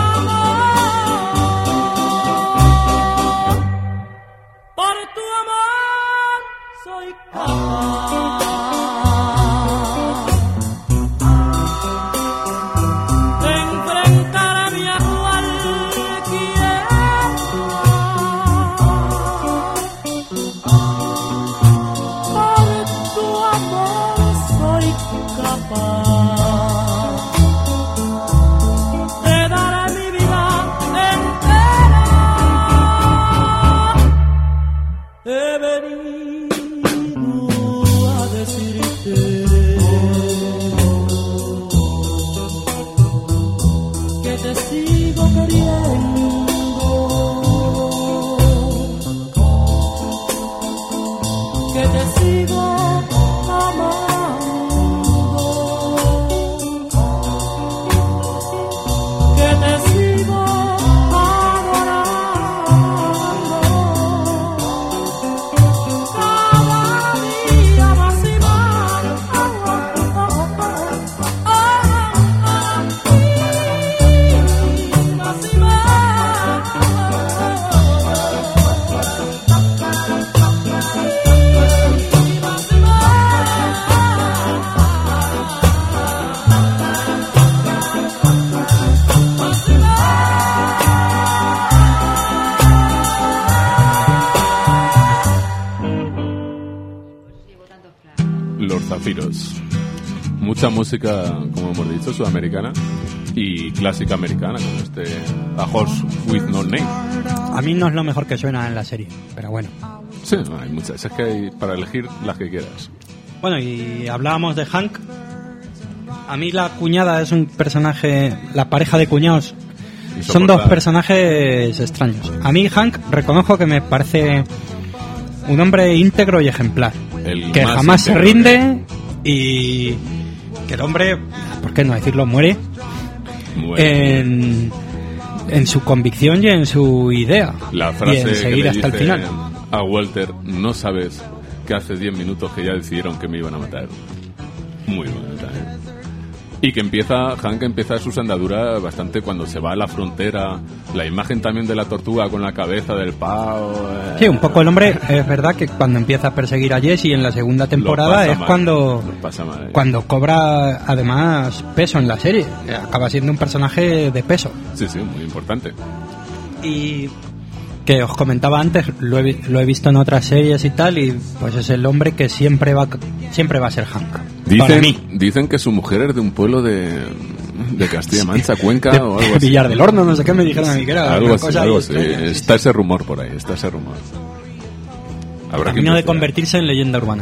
amor. Por tu amor soy capaz de enfrentarme a cualquiera. Por tu amor soy capaz de dar mi vida entera. He venido a decirte que te sigo queriendo, que te sigo amando, que te sigo adorando. Cada día más y más, oh, oh, oh, oh, oh, oh, más y más. Los Zafiros. Mucha música, como hemos dicho, sudamericana y clásica americana, como este A Horse with No Name. A mí no es lo mejor que suena en la serie, pero bueno. Sí, hay muchas. Es que hay para elegir las que quieras. Bueno, y hablábamos de Hank. A mí la cuñada es un personaje, la pareja de cuñados son dos personajes extraños. A mí Hank reconozco que me parece un hombre íntegro y ejemplar, El que más jamás se íntegro. rinde y que el hombre, ¿por qué no decirlo?, muere, Muere. en, en su convicción y en su idea, La y frase en que seguir le hasta el dice final. a Walter: no sabes que hace diez minutos que ya decidieron que me iban a matar. Muy bonita, ¿eh? Y que empieza, Hank empieza sus andaduras bastante cuando se va a la frontera. La imagen también de la tortuga con la cabeza del pavo. eh. Sí, un poco el hombre, es verdad que cuando empieza a perseguir a Jesse en la segunda temporada pasa es mal, cuando lo pasa mal, eh. cuando cobra además peso en la serie, acaba siendo un personaje de peso. Sí, sí, muy importante. Y que os comentaba antes, lo he, lo he visto en otras series y tal, y pues es el hombre que siempre va siempre va a ser Hank. Para Dicen, mí. dicen que su mujer es de un pueblo de, de Castilla-La Mancha, Cuenca De- o algo así. Villar del Horno, no sé qué me dijeron a mí que era Algo una así, cosa algo ahí así. extraña. Está ese rumor por ahí, está ese rumor. Habrá que Camino de investigar. convertirse en leyenda urbana.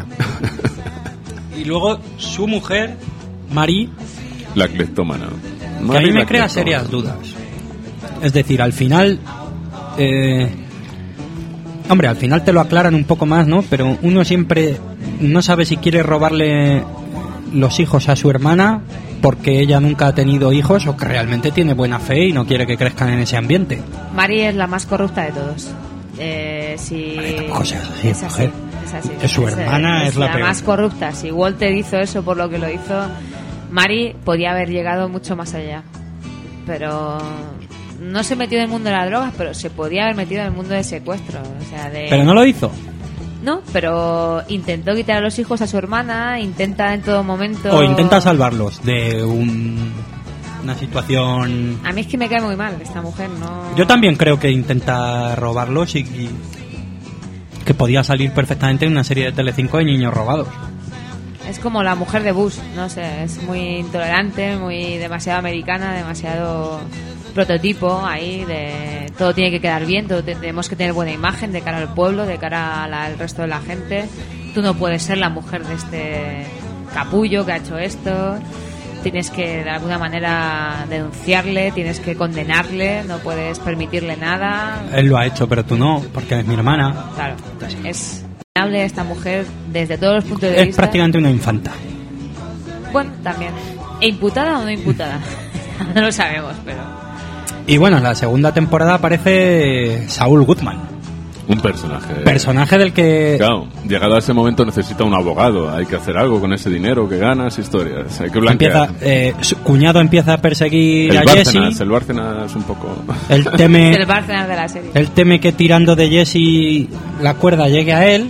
Y luego su mujer, Marie, La cleptómana. que a Mari mí la me crea cleptómana. serias dudas. Es decir, al final, eh, hombre, al final te lo aclaran un poco más, ¿no? Pero uno siempre no sabe si quiere robarle los hijos a su hermana porque ella nunca ha tenido hijos, o que realmente tiene buena fe y no quiere que crezcan en ese ambiente. Mari es la más corrupta de todos. Eh, si... tampoco seas así, es así, mujer. es así. Que su hermana es la peor. más corrupta. Si Walter hizo eso por lo que lo hizo, Mari podía haber llegado mucho más allá. Pero no se metió en el mundo de las drogas, pero se podía haber metido en el mundo del secuestro. O sea, de... Pero no lo hizo. No, pero intentó quitar a los hijos a su hermana, intenta en todo momento... O intenta salvarlos de un, una situación... A mí es que me cae muy mal esta mujer, ¿no? Yo también creo que intenta robarlos y... y- que podía salir perfectamente en una serie de Telecinco de niños robados. Es como la mujer de Bush, no sé, es muy intolerante, muy demasiado americana, demasiado prototipo ahí de todo tiene que quedar bien, todo te- tenemos que tener buena imagen de cara al pueblo, de cara a la- al resto de la gente. Tú no puedes ser la mujer de este capullo que ha hecho esto. Tienes que de alguna manera denunciarle, tienes que condenarle, no puedes permitirle nada. Él lo ha hecho, pero tú no, porque eres mi hermana. Claro, es condenable esta mujer desde todos los puntos de Es vista. prácticamente una infanta. Bueno, también. ¿E imputada o no imputada? No lo sabemos, pero... Y bueno, en la segunda temporada aparece Saul Goodman, Un personaje. personaje del que... Claro, llegado a ese momento necesita un abogado. Hay que hacer algo con ese dinero que ganas, historias. Hay que blanquear. Empieza, eh, su cuñado empieza a perseguir el a Bárcenas, Jesse. el Bárcenas un poco... Él teme, El Bárcenas de la serie. él teme que tirando de Jesse la cuerda llegue a él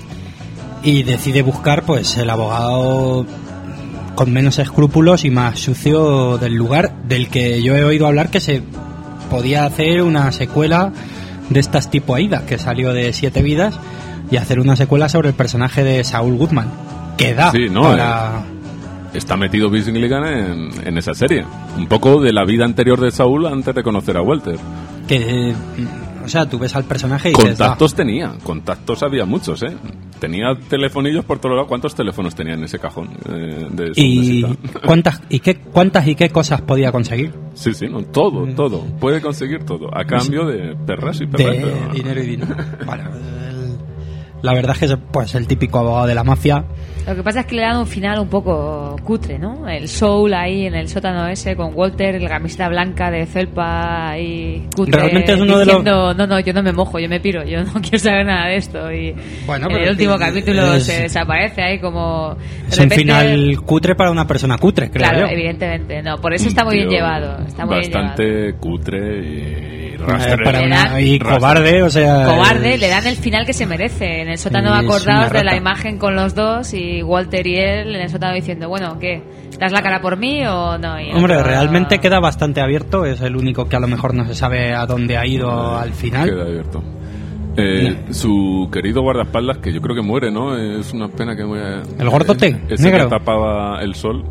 y decide buscar pues el abogado con menos escrúpulos y más sucio del lugar, del que yo he oído hablar que se podía hacer una secuela de estas tipo Aida, que salió de Siete Vidas, y hacer una secuela sobre el personaje de Saul Goodman, que da Sí, no, para... Está metido Vince Gilligan en, en esa serie. Un poco de la vida anterior de Saúl antes de conocer a Walter. que, o sea, tú ves al personaje y dices, Contactos tenía, contactos había muchos, ¿eh? Tenía telefonillos por todos lados. ¿Cuántos teléfonos tenía en ese cajón eh, de su y mesita? cuántas y qué cuántas y qué cosas podía conseguir Sí, sí, no, todo, todo. Puede conseguir todo. A cambio de perras y perras. de pero- dinero y dinero. Vale, el- la verdad es que es pues el típico abogado de la mafia. Lo que pasa es que le dan un final un poco cutre, ¿no? El Soul ahí en el sótano ese con Walter, la camiseta blanca de felpa ahí cutre. Realmente es uno de los- diciendo, no, no, yo no me mojo, yo me piro, yo no quiero saber nada de esto. Y Bueno, en pero el último es- capítulo es- se desaparece ahí como... de Es un repente- final cutre para una persona cutre, creo Claro, yo. evidentemente, no, por eso está muy bien Tío, llevado. Está muy bien llevado. bastante cutre y Eh, rastrero. para Le una, dan- y cobarde, o sea, Cobarde, es- le dan el final que se merece. En el sótano Es una acordados de la rata. imagen con los dos y Walter y él en el sótano diciendo, bueno, ¿qué? ¿Das la cara por mí o no? Y el Hombre, otro- realmente queda bastante abierto, es el único que a lo mejor no se sabe a dónde ha ido al final. Queda abierto. Eh, su querido guardaespaldas, que yo creo que muere, ¿no? Es una pena que muera. ¿El gordote? Ese ¿Negro? que tapaba el sol.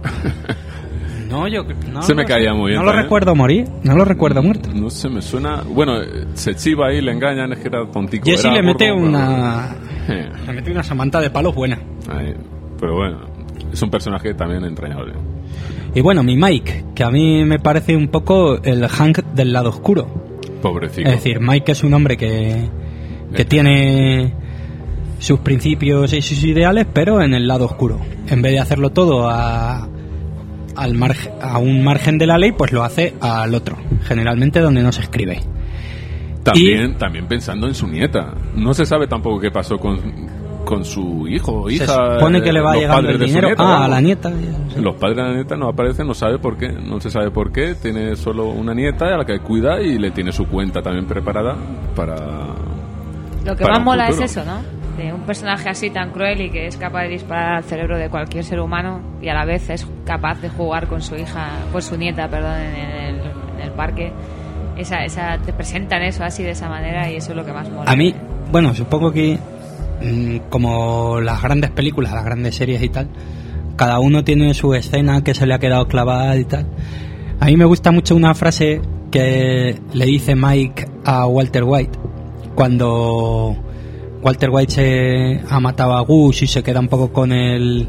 No, yo no Se me lo- caía muy bien No lo también. recuerdo morir, no lo recuerdo muerto. No sé, me suena. Bueno, eh, se chiva ahí, le engañan, es que era tontico. Jesse era le mete gordo, una pero- Eh, le mete una samanta de palos buena. ahí. Pero bueno, es un personaje también entrañable. Y bueno, mi Mike, que a mí me parece un poco el Hank del lado oscuro. Pobrecito. Es decir, Mike es un hombre que, que tiene sus principios y sus ideales, pero en el lado oscuro. En vez de hacerlo todo a, al margen, a un margen de la ley, pues lo hace al otro, generalmente donde no se escribe. También, también pensando en su nieta. No se sabe tampoco qué pasó con, con su hijo o hija. Se supone que le va los llegando padres el de su dinero nieta, ah, a vamos. la nieta. Los padres de la nieta no aparecen, no sabe por qué, no se sabe por qué, tiene solo una nieta a la que cuida y le tiene su cuenta también preparada para... Lo que para más un mola futuro. es eso, ¿no? De un personaje así tan cruel y que es capaz de disparar al cerebro de cualquier ser humano y a la vez es capaz de jugar con su hija, con su nieta, perdón, en el, en el parque. Esa, esa, te presentan eso así de esa manera y eso es lo que más mola. A mí, bueno, supongo que mm, como las grandes películas, las grandes series y tal, cada uno tiene su escena que se le ha quedado clavada y tal. A mí me gusta mucho una frase que le dice Mike a Walter White cuando Walter White se ha matado a Gus y se queda un poco con el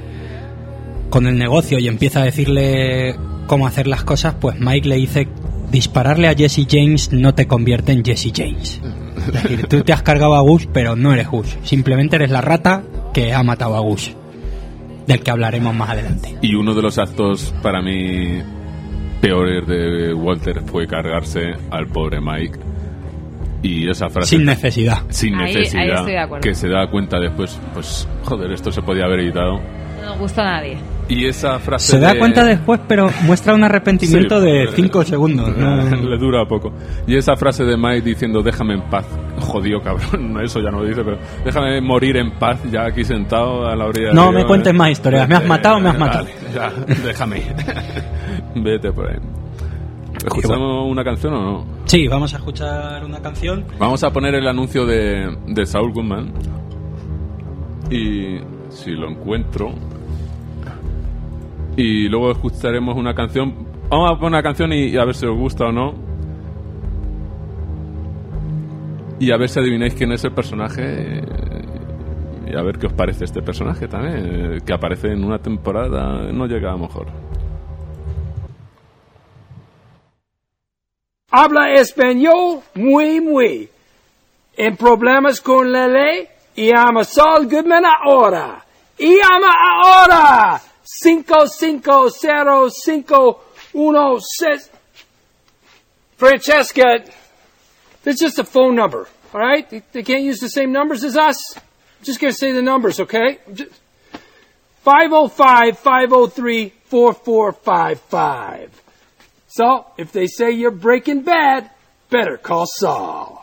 con el negocio y empieza a decirle cómo hacer las cosas. Pues Mike le dice: dispararle a Jesse James no te convierte en Jesse James. Es decir, tú te has cargado a Gus, pero no eres Gus, simplemente eres la rata que ha matado a Gus, del que hablaremos más adelante. Y uno de los actos para mí peores de Walter fue cargarse al pobre Mike. Y esa frase... Sin necesidad. Sin Ahí- ahí necesidad. estoy de acuerdo. Que se da cuenta después, pues, joder, esto se podía haber evitado. No nos gustó a nadie. Y esa frase Se da de- cuenta después, pero muestra un arrepentimiento Sí. de cinco segundos. ¿no? Le dura poco. Y esa frase de Mike diciendo déjame en paz, jodido cabrón, no, eso ya no lo dice, pero déjame morir en paz ya aquí sentado a la orilla No del me río, cuentes ¿eh? más historias, me has matado, me has Vale, matado. ya, déjame ir. Vete por ahí. ¿Escuchamos bueno. una canción o no? Sí, vamos a escuchar una canción. Vamos a poner el anuncio de, de Saul Goodman. Y si lo encuentro. Y luego escucharemos una canción. Vamos a poner una canción y, y a ver si os gusta o no. Y a ver si adivináis quién es el personaje. Y a ver qué os parece este personaje también. Que aparece en una temporada. No llega a lo mejor. Habla español muy muy. En problemas con la ley, llama Saul Goodman ahora. Llama ahora. cinco cinco cero cinco uno seis. Francesca, that's just a phone number, all right? They, they can't use the same numbers as us. I'm just going to say the numbers, okay? five oh five, five oh three, four four five five. So, if they say you're Breaking Bad, better call Saul.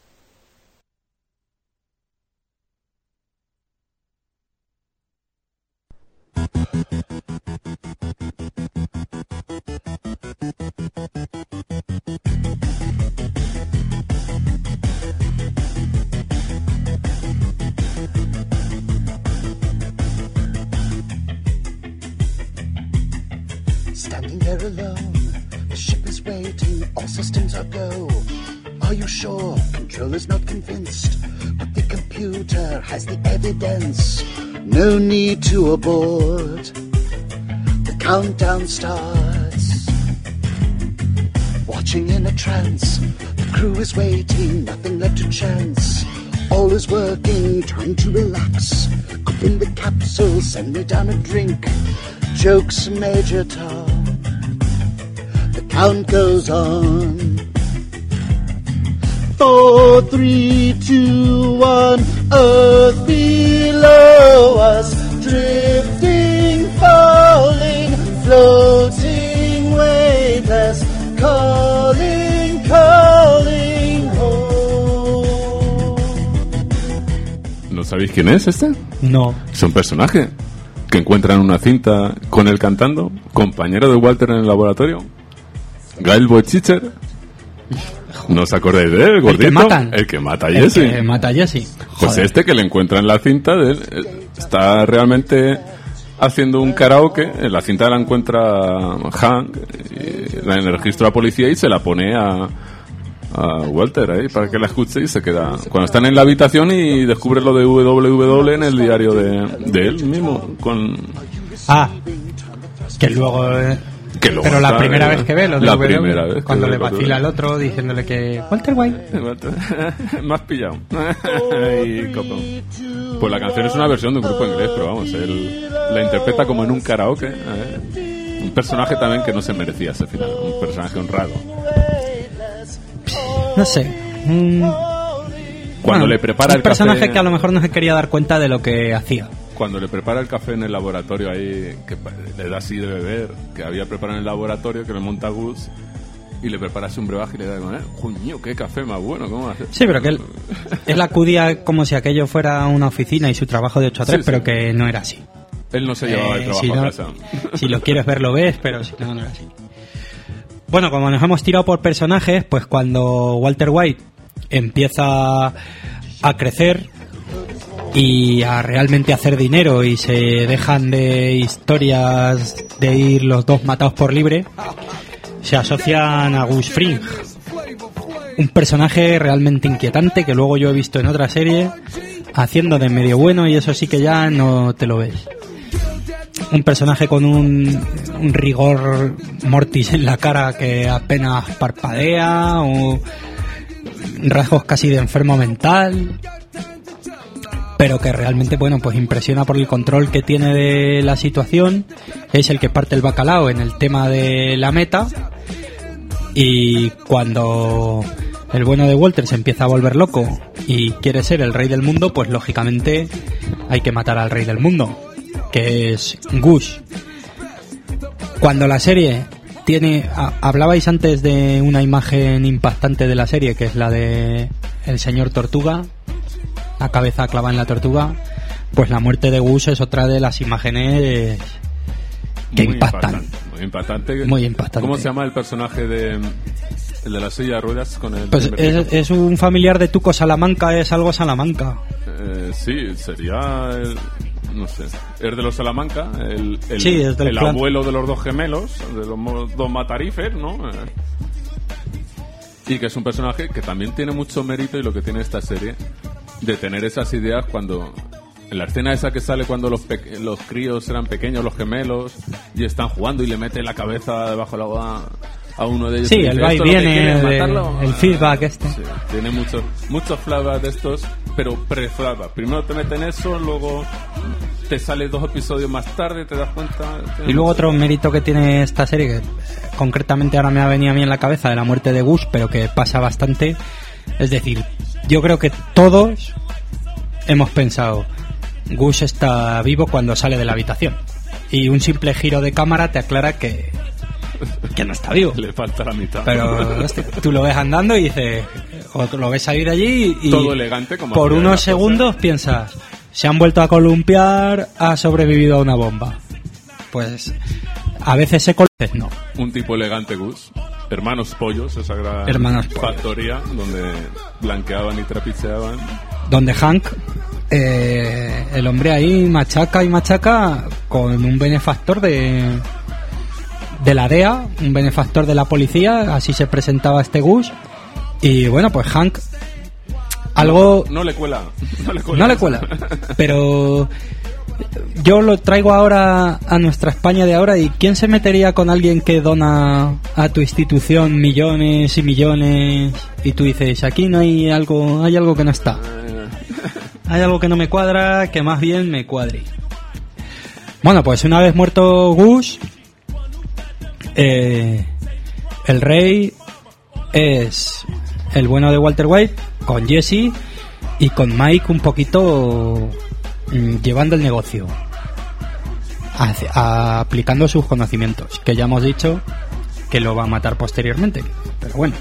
Standing there alone, the ship is waiting, all systems are go. Are you sure? Controller's not convinced, but the computer has the evidence. No need to abort. The countdown starts. Watching in a trance, the crew is waiting, nothing left to chance. All is working, time to relax. Cup in the capsule, send me down a drink. Jokes, Major Tom. The count goes on. Four, three, two, one. Earth below us, drifting, falling, floating, weightless, calling, calling home. ¿No sabéis quién es este? No. Es un personaje que encuentran una cinta con él cantando, compañero de Walter en el laboratorio, Gail Bochicher. ¿No os acordáis de él, el gordito? El que matan. El que mata a El Jesse. que mata a Jesse. Pues Joder. este que le encuentra en la cinta de él, está realmente haciendo un karaoke. En la cinta la encuentra Hank y en el registro de la policía y se la pone a, a Walter ahí para que la escuche y se queda. Cuando están en la habitación y descubre lo de W W W en el diario de, de él mismo. Con... Ah, que luego. Eh, que luego pero la está, primera eh, vez que ve lo de la W W E, primera vez cuando que le ve lo de vacila al otro diciéndole que Walter White. Me has pillado. Y copón. Pues la canción es una versión de un grupo inglés, pero vamos, él la interpreta como en un karaoke. ¿eh? Un personaje también que no se merecía ese final, un personaje honrado. No sé. Mm, Cuando bueno, le prepara un el personaje café, que a lo mejor no se quería dar cuenta de lo que hacía. Cuando le prepara el café en el laboratorio ahí, que le da así de beber, que había preparado en el laboratorio, que le monta Gus y le prepara así un brebaje y le da de comer. ¡Coño, qué café más bueno! ¿Cómo hace? Sí, pero que él, él acudía como si aquello fuera una oficina y su trabajo de ocho a tres, sí, pero sí. Que no era así. Él no se llevaba el trabajo si no, a casa. Si lo quieres ver lo ves, pero si no, no era así. Bueno, como nos hemos tirado por personajes, pues cuando Walter White empieza a crecer y a realmente hacer dinero y se dejan de historias de ir los dos matados por libre, se asocian a Gus Fring, un personaje realmente inquietante que luego yo he visto en otra serie haciendo de medio bueno y eso sí que ya no te lo ves. Un personaje con un, un rigor mortis en la cara que apenas parpadea, o rasgos casi de enfermo mental, pero que realmente, bueno, pues impresiona por el control que tiene de la situación. Es el que parte el bacalao en el tema de la meta, y cuando el bueno de Walter se empieza a volver loco y quiere ser el rey del mundo, pues lógicamente hay que matar al rey del mundo, que es Gus. Cuando la serie tiene... A, hablabais antes de una imagen impactante de la serie, que es la de el señor Tortuga, la cabeza clavada en la tortuga. Pues la muerte de Gus es otra de las imágenes que muy impactan. impactante, muy muy impactante. Muy impactante. ¿Cómo se llama el personaje de el de la silla de ruedas con el Pues es, es un familiar de Tuco Salamanca, es algo Salamanca. Eh, sí, sería el, no sé, es de los Salamanca, el, el, sí, es del el clan. abuelo de los dos gemelos, de los mo- dos Matarifes, ¿no? Eh, y que es un personaje que también tiene mucho mérito, y lo que tiene esta serie de tener esas ideas cuando en la escena esa que sale cuando los pe- los críos eran pequeños, los gemelos, y están jugando y le mete la cabeza debajo del agua a uno de ellos. Sí, y dice, el va y "¿Esto es lo que viene, quieres, de- matarlo?". el feedback este. Sí, tiene muchos muchos flashbacks de estos, pero pre-flashback. Primero te meten eso, luego te sale dos episodios más tarde, te das cuenta. Y luego otro mérito que tiene esta serie, que concretamente ahora me ha venido a mí en la cabeza, de la muerte de Gus, pero que pasa bastante. Es decir, yo creo que todos hemos pensado, Gus está vivo cuando sale de la habitación. Y un simple giro de cámara te aclara que, que no está vivo. Le falta la mitad. Pero hostia, tú lo ves andando y dices, o lo ves salir de allí y todo elegante, como por hacía en unos la segundos piensas, se han vuelto a columpiar, ha sobrevivido a una bomba. Pues a veces se col... no. Un tipo elegante, Gus. Hermanos Pollos, esa gran Hermanos Pollos. factoría donde blanqueaban y trapicheaban. Donde Hank, eh, el hombre ahí machaca y machaca con un benefactor de de la D E A, un benefactor de la policía, así se presentaba este Gus. Y bueno, pues Hank algo No, no le cuela. No le cuela. no le cuela, pero yo lo traigo ahora a nuestra España de ahora. ¿Y quién se metería con alguien que dona a tu institución millones y millones y tú dices, aquí no hay algo, hay algo que no está, hay algo que no me cuadra, que más bien me cuadre? Bueno, pues una vez muerto Gus, eh, el rey es el bueno de Walter White, con Jesse y con Mike un poquito mm, llevando el negocio, hacia- a- aplicando sus conocimientos, que ya hemos dicho que lo va a matar posteriormente, pero bueno.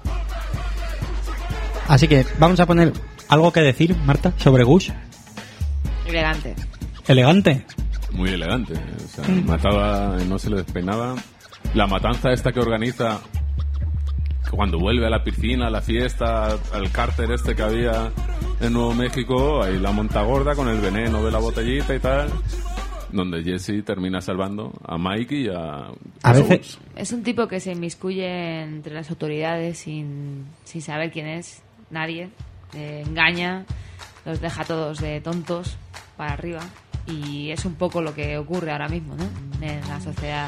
Así que vamos a poner algo que decir, Marta, sobre Gus. Elegante. Elegante. Muy elegante. O sea, Mm. mataba, no se le despeinaba. La matanza esta que organiza cuando vuelve a la piscina, a la fiesta, al cárter este que había en Nuevo México, ahí la monta gorda con el veneno de la botellita y tal, donde Jesse termina salvando a Mike y a... A veces... Es un tipo que se inmiscuye entre las autoridades sin, sin saber quién es, nadie. Eh, engaña, los deja a todos de tontos para arriba. Y es un poco lo que ocurre ahora mismo, ¿no? En la sociedad.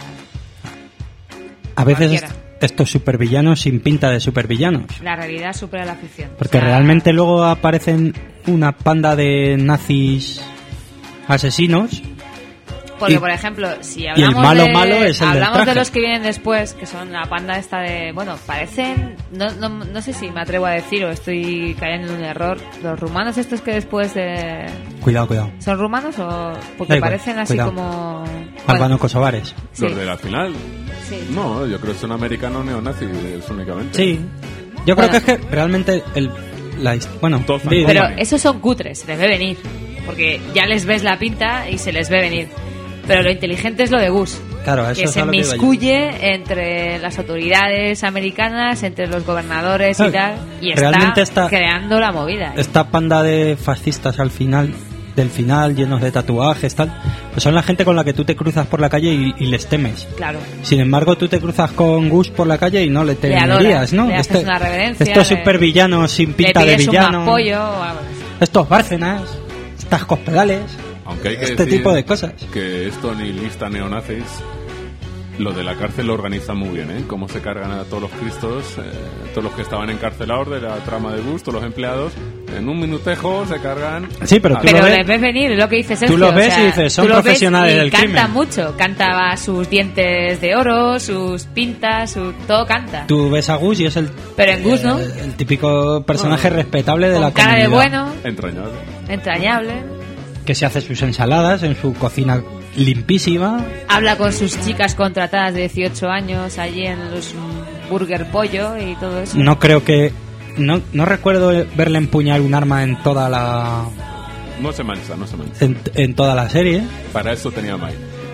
A veces Cualquiera. est- estos supervillanos sin pinta de supervillanos. La realidad supera la ficción. Porque O sea, realmente luego aparecen una panda de nazis asesinos. Porque, y- por ejemplo, si y el hablamos, malo de, malo es el del hablamos de traje. los que vienen después, que son la panda esta de... Bueno, parecen... No, no, no sé si me atrevo a decir o estoy cayendo en un error. Los rumanos estos que después de... Cuidado, cuidado. ¿Son rumanos o...? Porque Da igual, parecen así cuidado. como... Albano-kosovares. Sí. Los de la final. Sí. No, yo creo que son americanos neonazis únicamente. Sí. Yo creo Bueno. que es que realmente el... La, his- bueno, di- di- Pero esos son cutres, se les ve venir. Porque ya les ves la pinta y se les ve venir. Pero lo inteligente es lo de Gus. Claro, eso que es se a lo que iba yo. inmiscuye entre las autoridades americanas, entre los gobernadores y Claro, tal. Y realmente está, está- creando la movida. esta panda de fascistas al final, del final, llenos de tatuajes, tal, pues son la gente con la que tú te cruzas por la calle y, y les temes. Claro. Sin embargo, tú te cruzas con Gus por la calle y no le Le adoras, temerías, ¿no? le haces una reverencia, estos le- supervillanos sin Le pinta de pides un villano, apoyo o algo así. estos bárcenas, estas cospedales, Aunque hay que este decir tipo de cosas. que estos nihilistas neonazis, lo de la cárcel lo organizan muy bien, ¿eh? Cómo se cargan a todos los cristos, eh, todos los que estaban encarcelados de la trama de Gus, todos los empleados, en un minutejo se cargan... Sí, pero a- tú Pero lo ves- les ves venir, es lo que dice Sergio. los o ves sea, y dices, son tú los ves profesionales y del canta crimen. mucho. Canta sus dientes de oro, sus pintas, su... todo canta. Tú ves a Gus y es el, Pero en Gus, ¿no? el, el típico personaje respetable de Con la cara de comunidad. bueno, Entrañable. entrañable. Que se hace sus ensaladas en su cocina limpísima. Habla con sus chicas contratadas de dieciocho años allí en los mm, Burger Pollo y todo eso. No creo que... No, no recuerdo verle empuñar un arma en toda la... No se mancha, no se mancha. En, en toda la serie. Para eso tenía Mike.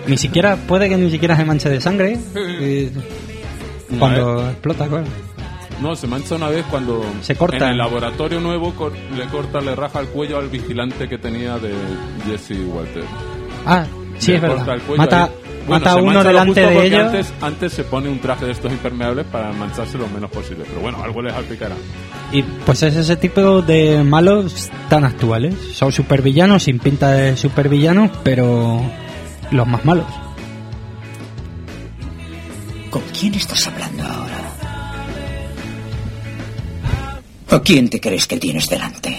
Ni siquiera, puede que ni siquiera se manche de sangre eh, cuando explota, claro. No, se mancha una vez cuando se corta. En el laboratorio nuevo cor- le corta, le raja el cuello al vigilante que tenía de Jesse Walter. Ah, sí, le es verdad. Mata, bueno, mata a uno delante de ellos. Antes, antes se pone un traje de estos impermeables para mancharse lo menos posible. Pero bueno, algo les salpicará. Y pues es ese tipo de malos tan actuales. Son supervillanos sin pinta de supervillanos, pero los más malos. ¿Con quién estás hablando ahora? ¿A quién te crees que tienes delante?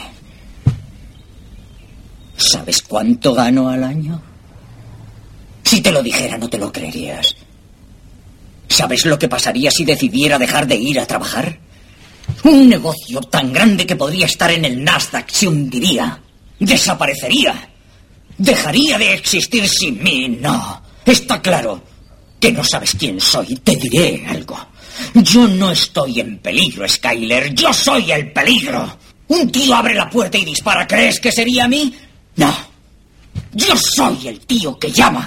¿Sabes cuánto gano al año? Si te lo dijera, no te lo creerías. ¿Sabes lo que pasaría si decidiera dejar de ir a trabajar? Un negocio tan grande que podría estar en el Nasdaq se hundiría. Desaparecería. Dejaría de existir sin mí. No. Está claro que no sabes quién soy. Te diré algo. Yo no estoy en peligro, Skyler. Yo soy el peligro. Un tío abre la puerta y dispara. ¿Crees que sería a mí? No. Yo soy el tío que llama.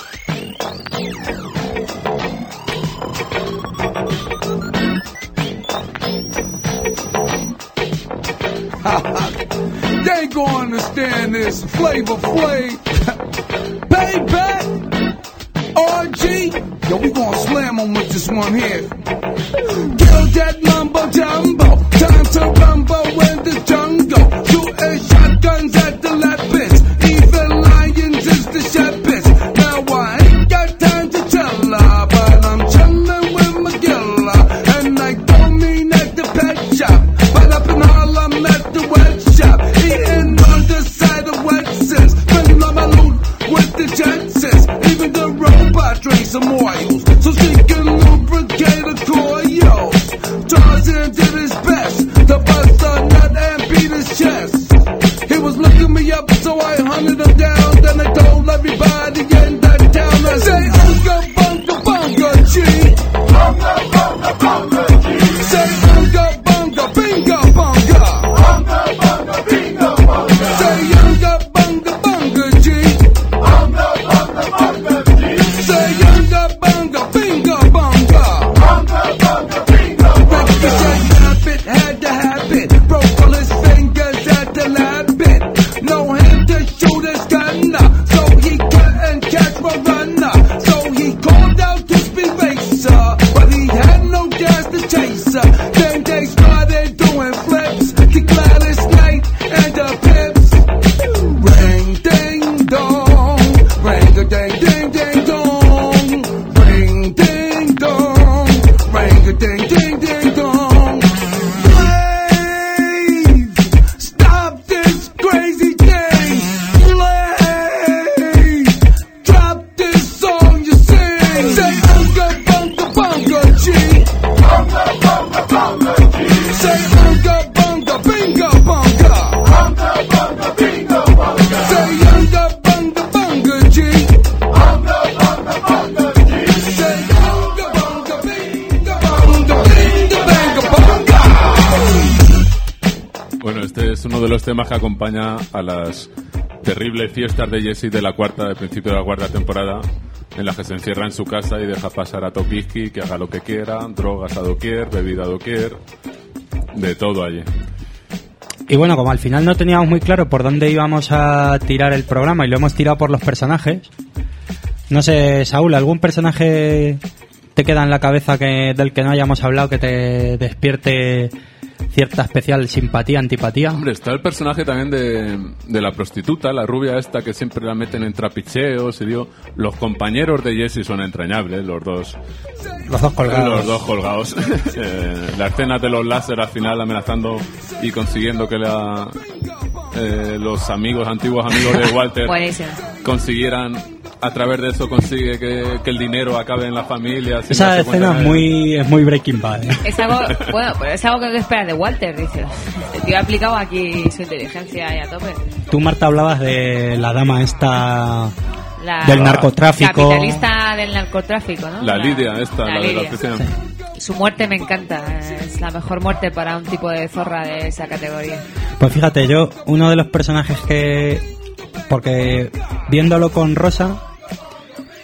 They ain't gonna understand this. Flavor Flav. Payback. R G. Yo, we gonna slam on with this one here. Kill that mumbo jumbo. Time to rumble in the jungle. Shooting shotguns at the lapis. Even lions is the shepherds. Now I ain't got time to tell her, but I'm chillin' with McGilla. And I don't mean at the pet shop, but up in Harlem at the wet shop. Eating on the side of Wetsons. Spending on my loot with the Jetsons. Even the robot drinks some oils, so she can lubricate the coils. Tarzan did his best to bust a nut and beat his chest. He was looking me up, so I hunted him down. Then I told everybody in that town, I say, Unga Bunga Bunga G. Unga Bunga Bunga G. Say Unga Bunga Binga Bunga. Unga Bunga Binga Bunga. Say Unga Bunga Bunga G. Unga Bunga Bunga G. Say Unga Bunga Binga Bunga. Unga Bunga Binga Bunga. Ricky said habit had to happen. Broke all his fingers at the lab bit. No him to shoot his gun, so he couldn't catch my runner. So he called out to Speed Racer, but he had no gas to chase her. Then they started doing flips, the Gladys Knight and the Pips. Ring ding dong, ring a ding ding ding dong, ring ding dong, ring a ding ding ding dong. Please stop this crazy thing. Please drop this song you sing. Say Unga Bunga Bunga G. Unga Bunga Bunga G. Say Unga Bunga Binga Bunga. Unga Bunga Binga Bunga. Say Unga Bunga Bunga G. Unga Bunga Bunga G. Say Unga Bunga Binga Bunga Binga Binga Bunga. Bueno, este es uno de los temas que acompaña a las terribles fiestas de Jesse de la cuarta, del principio de la cuarta temporada, en las que se encierra en su casa y deja pasar a Tokiski, que haga lo que quiera, drogas a doquier, bebida a doquier, de todo allí. Y bueno, como al final no teníamos muy claro por dónde íbamos a tirar el programa y lo hemos tirado por los personajes, no sé, Saúl, ¿algún personaje te queda en la cabeza que del que no hayamos hablado que te despierte cierta especial simpatía, antipatía? Hombre, está el personaje también de, de la prostituta, la rubia esta que siempre la meten en trapicheos y digo, los compañeros de Jesse son entrañables, los dos. Los dos colgados. Los dos colgados. eh, la escena de los láser al final amenazando y consiguiendo que la, eh, los amigos, antiguos amigos de Walter Buenísimo. consiguieran, a través de eso consigue que, que el dinero acabe en la familia. Esa escena es muy, es muy Breaking Bad, ¿eh? Es algo, bueno, pero es algo que no te esperas de Walter, dice. El tío ha aplicado aquí su inteligencia ahí a tope. Tú, Marta, hablabas de la dama esta La del narcotráfico. Capitalista del narcotráfico, ¿no? La Lidia, esta, la, la de la Lidia. oficina. Su muerte me encanta. Es la mejor muerte para un tipo de zorra de esa categoría. Pues fíjate, yo, uno de los personajes que... Porque viéndolo con Rosa,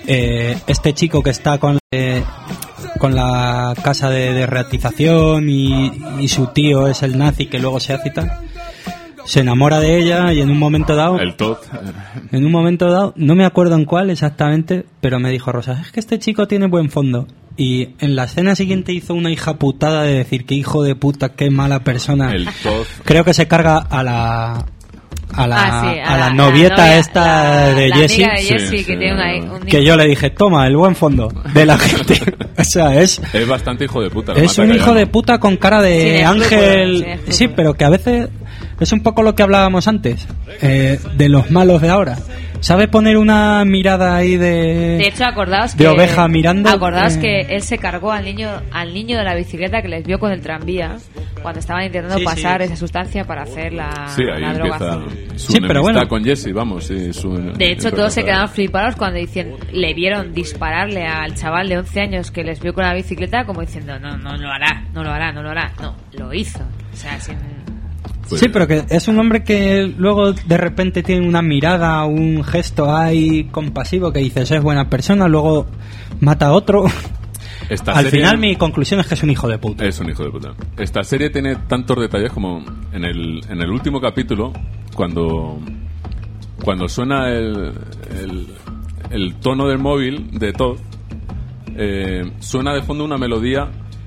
eh, este chico que está con eh, con la casa de, de reatización y, y su tío es el nazi que luego se hace y tal, se enamora de ella y en un momento dado el Todd en un momento dado, no me acuerdo en cuál exactamente, pero me dijo Rosa, es que este chico tiene buen fondo. Y en la escena siguiente hizo una hija putada de decir que hijo de puta, qué mala persona. El Todd. Creo que se carga a la a la, ah, sí, a a la la novieta la novia, esta la, de la Jessie, amiga de Jessie sí, que sí, tiene una, no, un que yo le dije, toma, el buen fondo de la gente. O sea, es es bastante hijo de puta. es un hijo de puta con cara de Sí, de ángel. escrúpulos, sí, Sí, pero que a veces es un poco lo que hablábamos antes, eh, de los malos de ahora. Sabe poner una mirada ahí de... De hecho, acordaos de que... oveja mirando, Acordaos eh. que él se cargó al niño al niño de la bicicleta que les vio con el tranvía cuando estaban intentando Sí, pasar sí. esa sustancia para hacer la, Sí, ahí la empieza drogación. su Sí, pero enemistad bueno. con Jesse, vamos. Sí, su, De hecho, todos se quedaron flipados cuando dicen, le vieron dispararle al chaval de once años que les vio con la bicicleta como diciendo, no, no lo hará, no lo hará, no lo hará. No, lo hizo. O sea, sin... Sí, pero que es un hombre que luego de repente tiene una mirada, un gesto ahí compasivo que dices es buena persona, luego mata a otro. Esta Al serie- final mi conclusión es que es un hijo de puta. Es un hijo de puta. Esta serie tiene tantos detalles como en el, en el último capítulo, cuando cuando suena el, el, el tono del móvil de Todd, eh, suena de fondo una melodía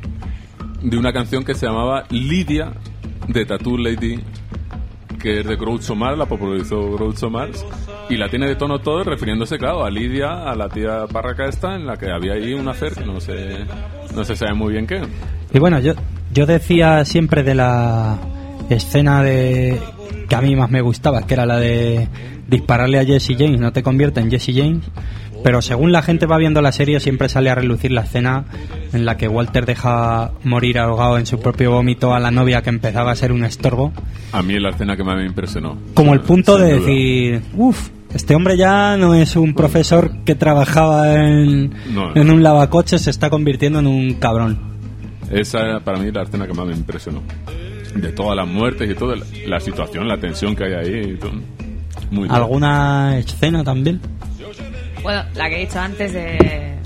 de una canción que se llamaba Lydia de Tattoo Lady, que es de Groucho Marx, la popularizó Groucho Marx, y la tiene de tono todo refiriéndose, claro, a Lidia, a la tía parraca esta, en la que había ahí un hacer que no se, no se sabe muy bien qué. Y bueno, yo, yo decía siempre de la escena de que a mí más me gustaba, que era la de dispararle a Jesse James, no te convierte en Jesse James, pero según la gente va viendo la serie siempre sale a relucir la escena en la que Walter deja morir ahogado en su propio vómito a la novia que empezaba a ser un estorbo, A mí es la escena que más me impresionó. como el punto Sin de duda. decir, uff, este hombre ya no es un profesor que trabajaba en, No, no. en un lavacoches, se está convirtiendo en un cabrón. Esa era para mí la escena que más me impresionó. De todas las muertes y toda la, la situación, la tensión que hay ahí. Y todo. Muy bien. ¿Alguna escena también? Bueno, la que he dicho antes de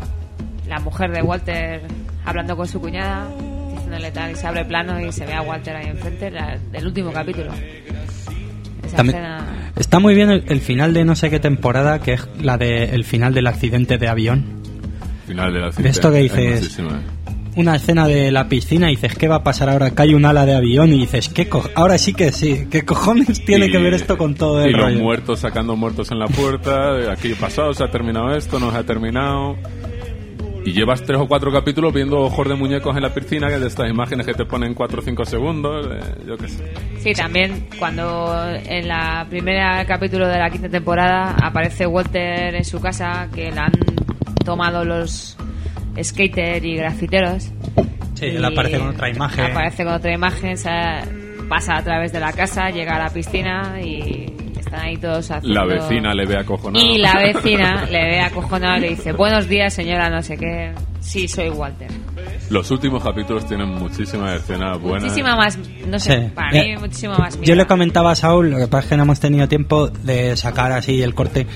la mujer de Walter hablando con su cuñada, diciéndole tal, y se abre plano y se ve a Walter ahí enfrente, la, del último capítulo. Esa También- escena... Está muy bien el, el final de no sé qué temporada, que es la de el final del accidente de avión. Final de la De esto que dices, hermosísima. una escena de la piscina y dices, ¿qué va a pasar ahora? Cae un ala de avión y dices, ¿qué co ahora sí que sí, ¿qué cojones tiene Y- que ver esto con todo Y el los rollo? muertos sacando muertos en la puerta. Aquí ha pasado, se ha terminado esto, no se ha terminado. Y llevas tres o cuatro capítulos viendo ojos de muñecos en la piscina, que de estas imágenes que te ponen cuatro o cinco segundos. eh, yo qué sé. Sí, también cuando en la primera capítulo de la quinta temporada aparece Walter en su casa, que la han tomado los skaters y grafiteros. Sí, él aparece con otra imagen. Aparece con otra imagen, se pasa a través de la casa, llega a la piscina y están ahí todos haciendo... La vecina le ve acojonado. Y la vecina le ve acojonado y le dice, buenos días señora, no sé qué. Sí, soy Walter. Los últimos capítulos tienen muchísimas escenas buenas. Muchísima más, no sé, Sí. para mí Eh, muchísimo más. Yo le comentaba a Saúl, lo que pasa es que no hemos tenido tiempo de sacar así el corte.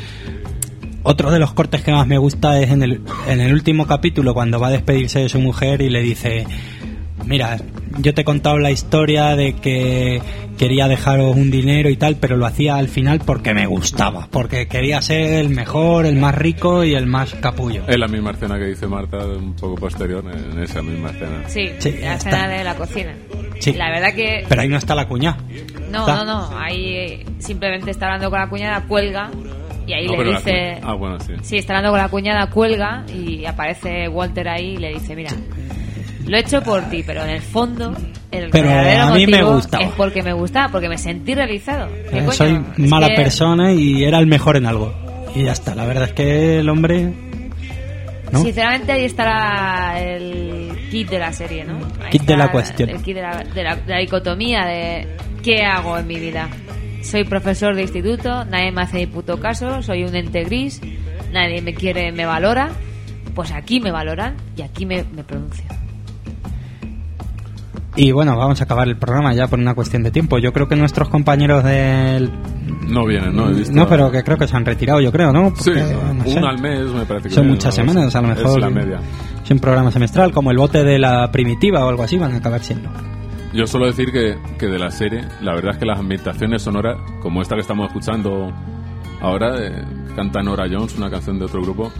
Otro de los cortes que más me gusta es en el, en el último capítulo, cuando va a despedirse de su mujer y le dice, mira, yo te he contado la historia de que quería dejaros un dinero y tal, pero lo hacía al final porque me gustaba, porque quería ser el mejor, el más rico y el más capullo. Es la misma escena que dice Marta, un poco posterior, en esa misma escena. Sí, Sí, la está. escena de la cocina. Sí. La verdad que... Pero ahí no está la cuñada. No, Está. no, no, ahí simplemente está hablando con la cuñada, cuelga y ahí No, le pero la dice... cu- Ah, bueno, sí. Sí, está hablando con la cuñada, cuelga y aparece Walter ahí y le dice, mira, lo he hecho por ti, pero en el fondo el Pero verdadero a mí me motivo gustaba. es porque me gustaba, porque me sentí realizado. ¿Qué Eh, coño? soy Es mala que- persona y era el mejor en algo. Y ya está, la verdad es que el hombre... ¿no? Sinceramente ahí estará el kit de la serie, ¿no? Ahí Kit de la está cuestión. El kit de la, de la- de la dicotomía de ¿qué hago en mi vida? Soy profesor de instituto, nadie me hace ni puto caso, soy un ente gris, nadie me quiere, me valora, pues aquí me valoran y aquí me, me pronuncio. Y bueno, vamos a acabar el programa ya por una cuestión de tiempo. Yo creo que nuestros compañeros del... No vienen, ¿no? He visto... No, pero que creo que se han retirado, yo creo, ¿no? Porque, sí, no sé, uno al mes me parece que son viene, muchas ¿no? semanas, a lo mejor. Es la media. Es un programa semestral, como el bote de la primitiva o algo así, van a acabar siendo. Yo suelo decir que, que de la serie, la verdad es que las ambientaciones sonoras, como esta que estamos escuchando ahora, eh, canta Nora Jones, una canción de otro grupo,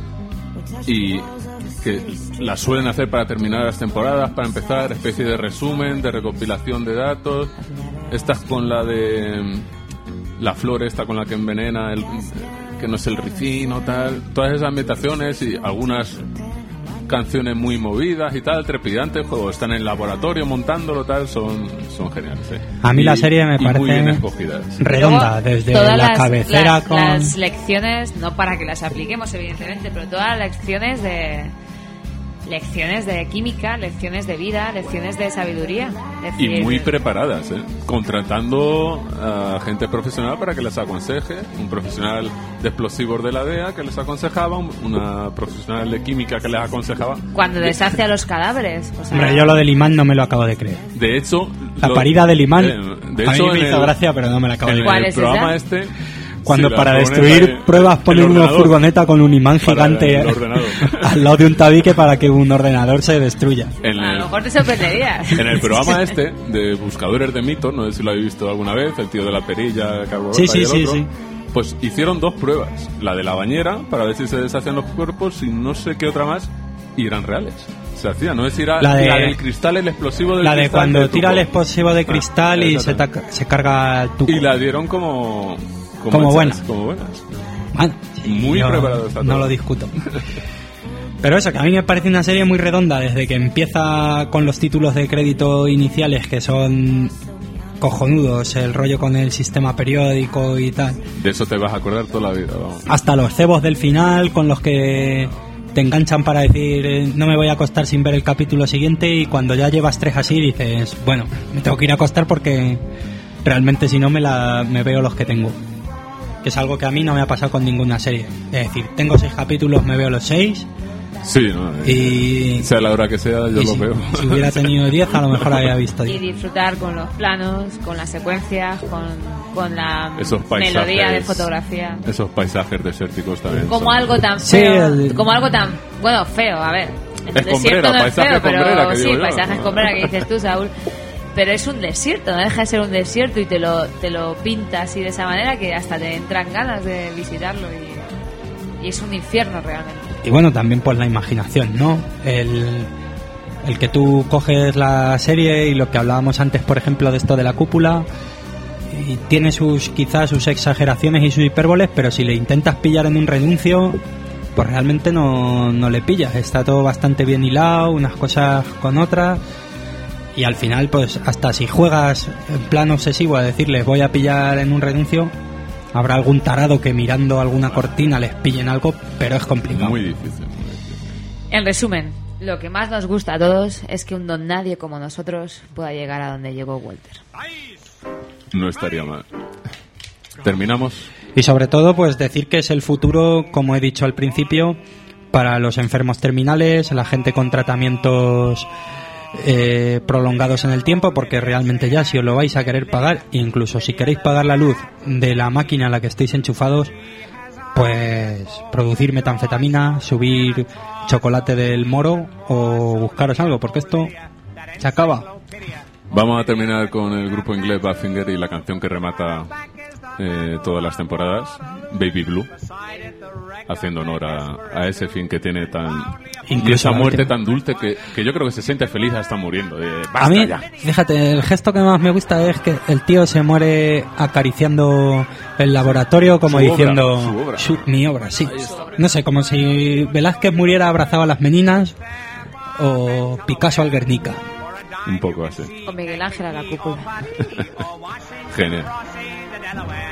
y que la suelen hacer para terminar las temporadas, para empezar, especie de resumen, de recopilación de datos. Estas con la de la flor esta con la que envenena, el, que no es el ricino, tal. Todas esas ambientaciones y algunas canciones muy movidas y tal, trepidantes, o están en el laboratorio montándolo, tal, son, son geniales. ¿eh? A mí y, la serie me y parece muy bien escogidas. redonda, desde todas la las, cabecera las, con... las lecciones, no para que las apliquemos evidentemente, pero todas las lecciones de lecciones de química, lecciones de vida, lecciones de sabiduría. Es Y decir, muy preparadas, ¿eh? Contratando a gente profesional para que les aconseje, un profesional de explosivos de la D E A que les aconsejaba, una profesional de química que les aconsejaba. cuando deshace a los cadáveres. O sea, Hombre, yo lo del imán no me lo acabo de creer. De hecho... La lo- parida del imán, eh, de a mí hecho, me en hizo el- gracia, pero no me la acabo de en creer. el programa este... Cuando sí, la para furgoneta destruir de- pruebas el ponen una ordenador. furgoneta con un imán Para gigante el ordenador. al lado de un tabique para que un ordenador se destruya. En a el, lo mejor te sorprenderías. en el programa este de Buscadores de Mitos, no sé si lo habéis visto alguna vez, el tío de la perilla, Carlos Sí, Rota sí, y el sí, otro, sí. pues hicieron dos pruebas, la de la bañera para ver si se deshacían los cuerpos y no sé qué otra más, y eran reales. Se hacía, no es ir a La de- la del cristal, el explosivo del La de cristal cuando del tira el tubo. explosivo de cristal Ah, y se, exacto. taca- se carga el tubo. Y la dieron como Como hechas, buena. como buenas. Bueno, sí, Muy yo preparado está no todo. lo discuto. Pero eso, que a mí me parece una serie muy redonda desde que empieza con los títulos de crédito iniciales que son cojonudos, el rollo con el sistema periódico y tal, De eso te vas a acordar toda la vida, vamos. hasta los cebos del final con los que te enganchan para decir eh, no me voy a acostar sin ver el capítulo siguiente, y cuando ya llevas tres así dices, bueno, me tengo que ir a acostar porque realmente si no me, la, me veo los que tengo. Que es algo que a mí no me ha pasado con ninguna serie. Es decir, tengo seis capítulos, me veo los seis. Sí, ¿no? Y- sea la hora que sea, yo y lo si, veo. si hubiera tenido diez, a lo mejor había visto Y diez. disfrutar con los planos, con las secuencias, con, con la Esos paisajes, melodía de fotografía. Esos paisajes desérticos también. Como son- algo tan Sí, feo, el- como algo tan, bueno, feo, a ver. El Es desierto Escombrera, no es paisaje feo, pero Escombrera, que sí, digo yo. paisaje escombrera que dices tú, Saúl. Pero es un desierto, no deja de ser un desierto y te lo, te lo pinta así de esa manera que hasta te entran ganas de visitarlo y, y es un infierno realmente. Y bueno, también pues la imaginación, ¿no? El, el que tú coges la serie y lo que hablábamos antes, por ejemplo, de esto de la cúpula, y tiene sus quizás sus exageraciones y sus hipérboles, pero si le intentas pillar en un renuncio, pues realmente no, no le pillas. Está todo bastante bien hilado, unas cosas con otras, y al final pues hasta si juegas en plan obsesivo a decirles voy a pillar en un renuncio, habrá algún tarado que mirando alguna cortina les pillen algo, pero es complicado. Muy difícil. En resumen, lo que más nos gusta a todos es que un don nadie como nosotros pueda llegar a donde llegó Walter. No estaría mal. Terminamos. Y sobre todo, pues decir que es el futuro, como he dicho al principio, para los enfermos terminales, la gente con tratamientos eh, prolongados en el tiempo, porque realmente ya si os lo vais a querer pagar, incluso si queréis pagar la luz de la máquina a la que estéis enchufados, pues producir metanfetamina, subir chocolate del moro o buscaros algo, porque esto se acaba. Vamos a terminar con el grupo inglés Badfinger y la canción que remata eh, todas las temporadas, Baby Blue, haciendo honor a, a ese fin que tiene tan... Incluso y esa la muerte última. tan dulce que, que yo creo que se siente feliz hasta muriendo. De, basta A mí, ya. fíjate, el gesto que más me gusta es que el tío se muere acariciando el laboratorio como Su obra, diciendo su obra. "Su- mi obra, sí. No sé, como si Velázquez muriera abrazado a las meninas o Picasso al Guernica. Un poco así. Con Miguel Ángel a la cúpula. Genial.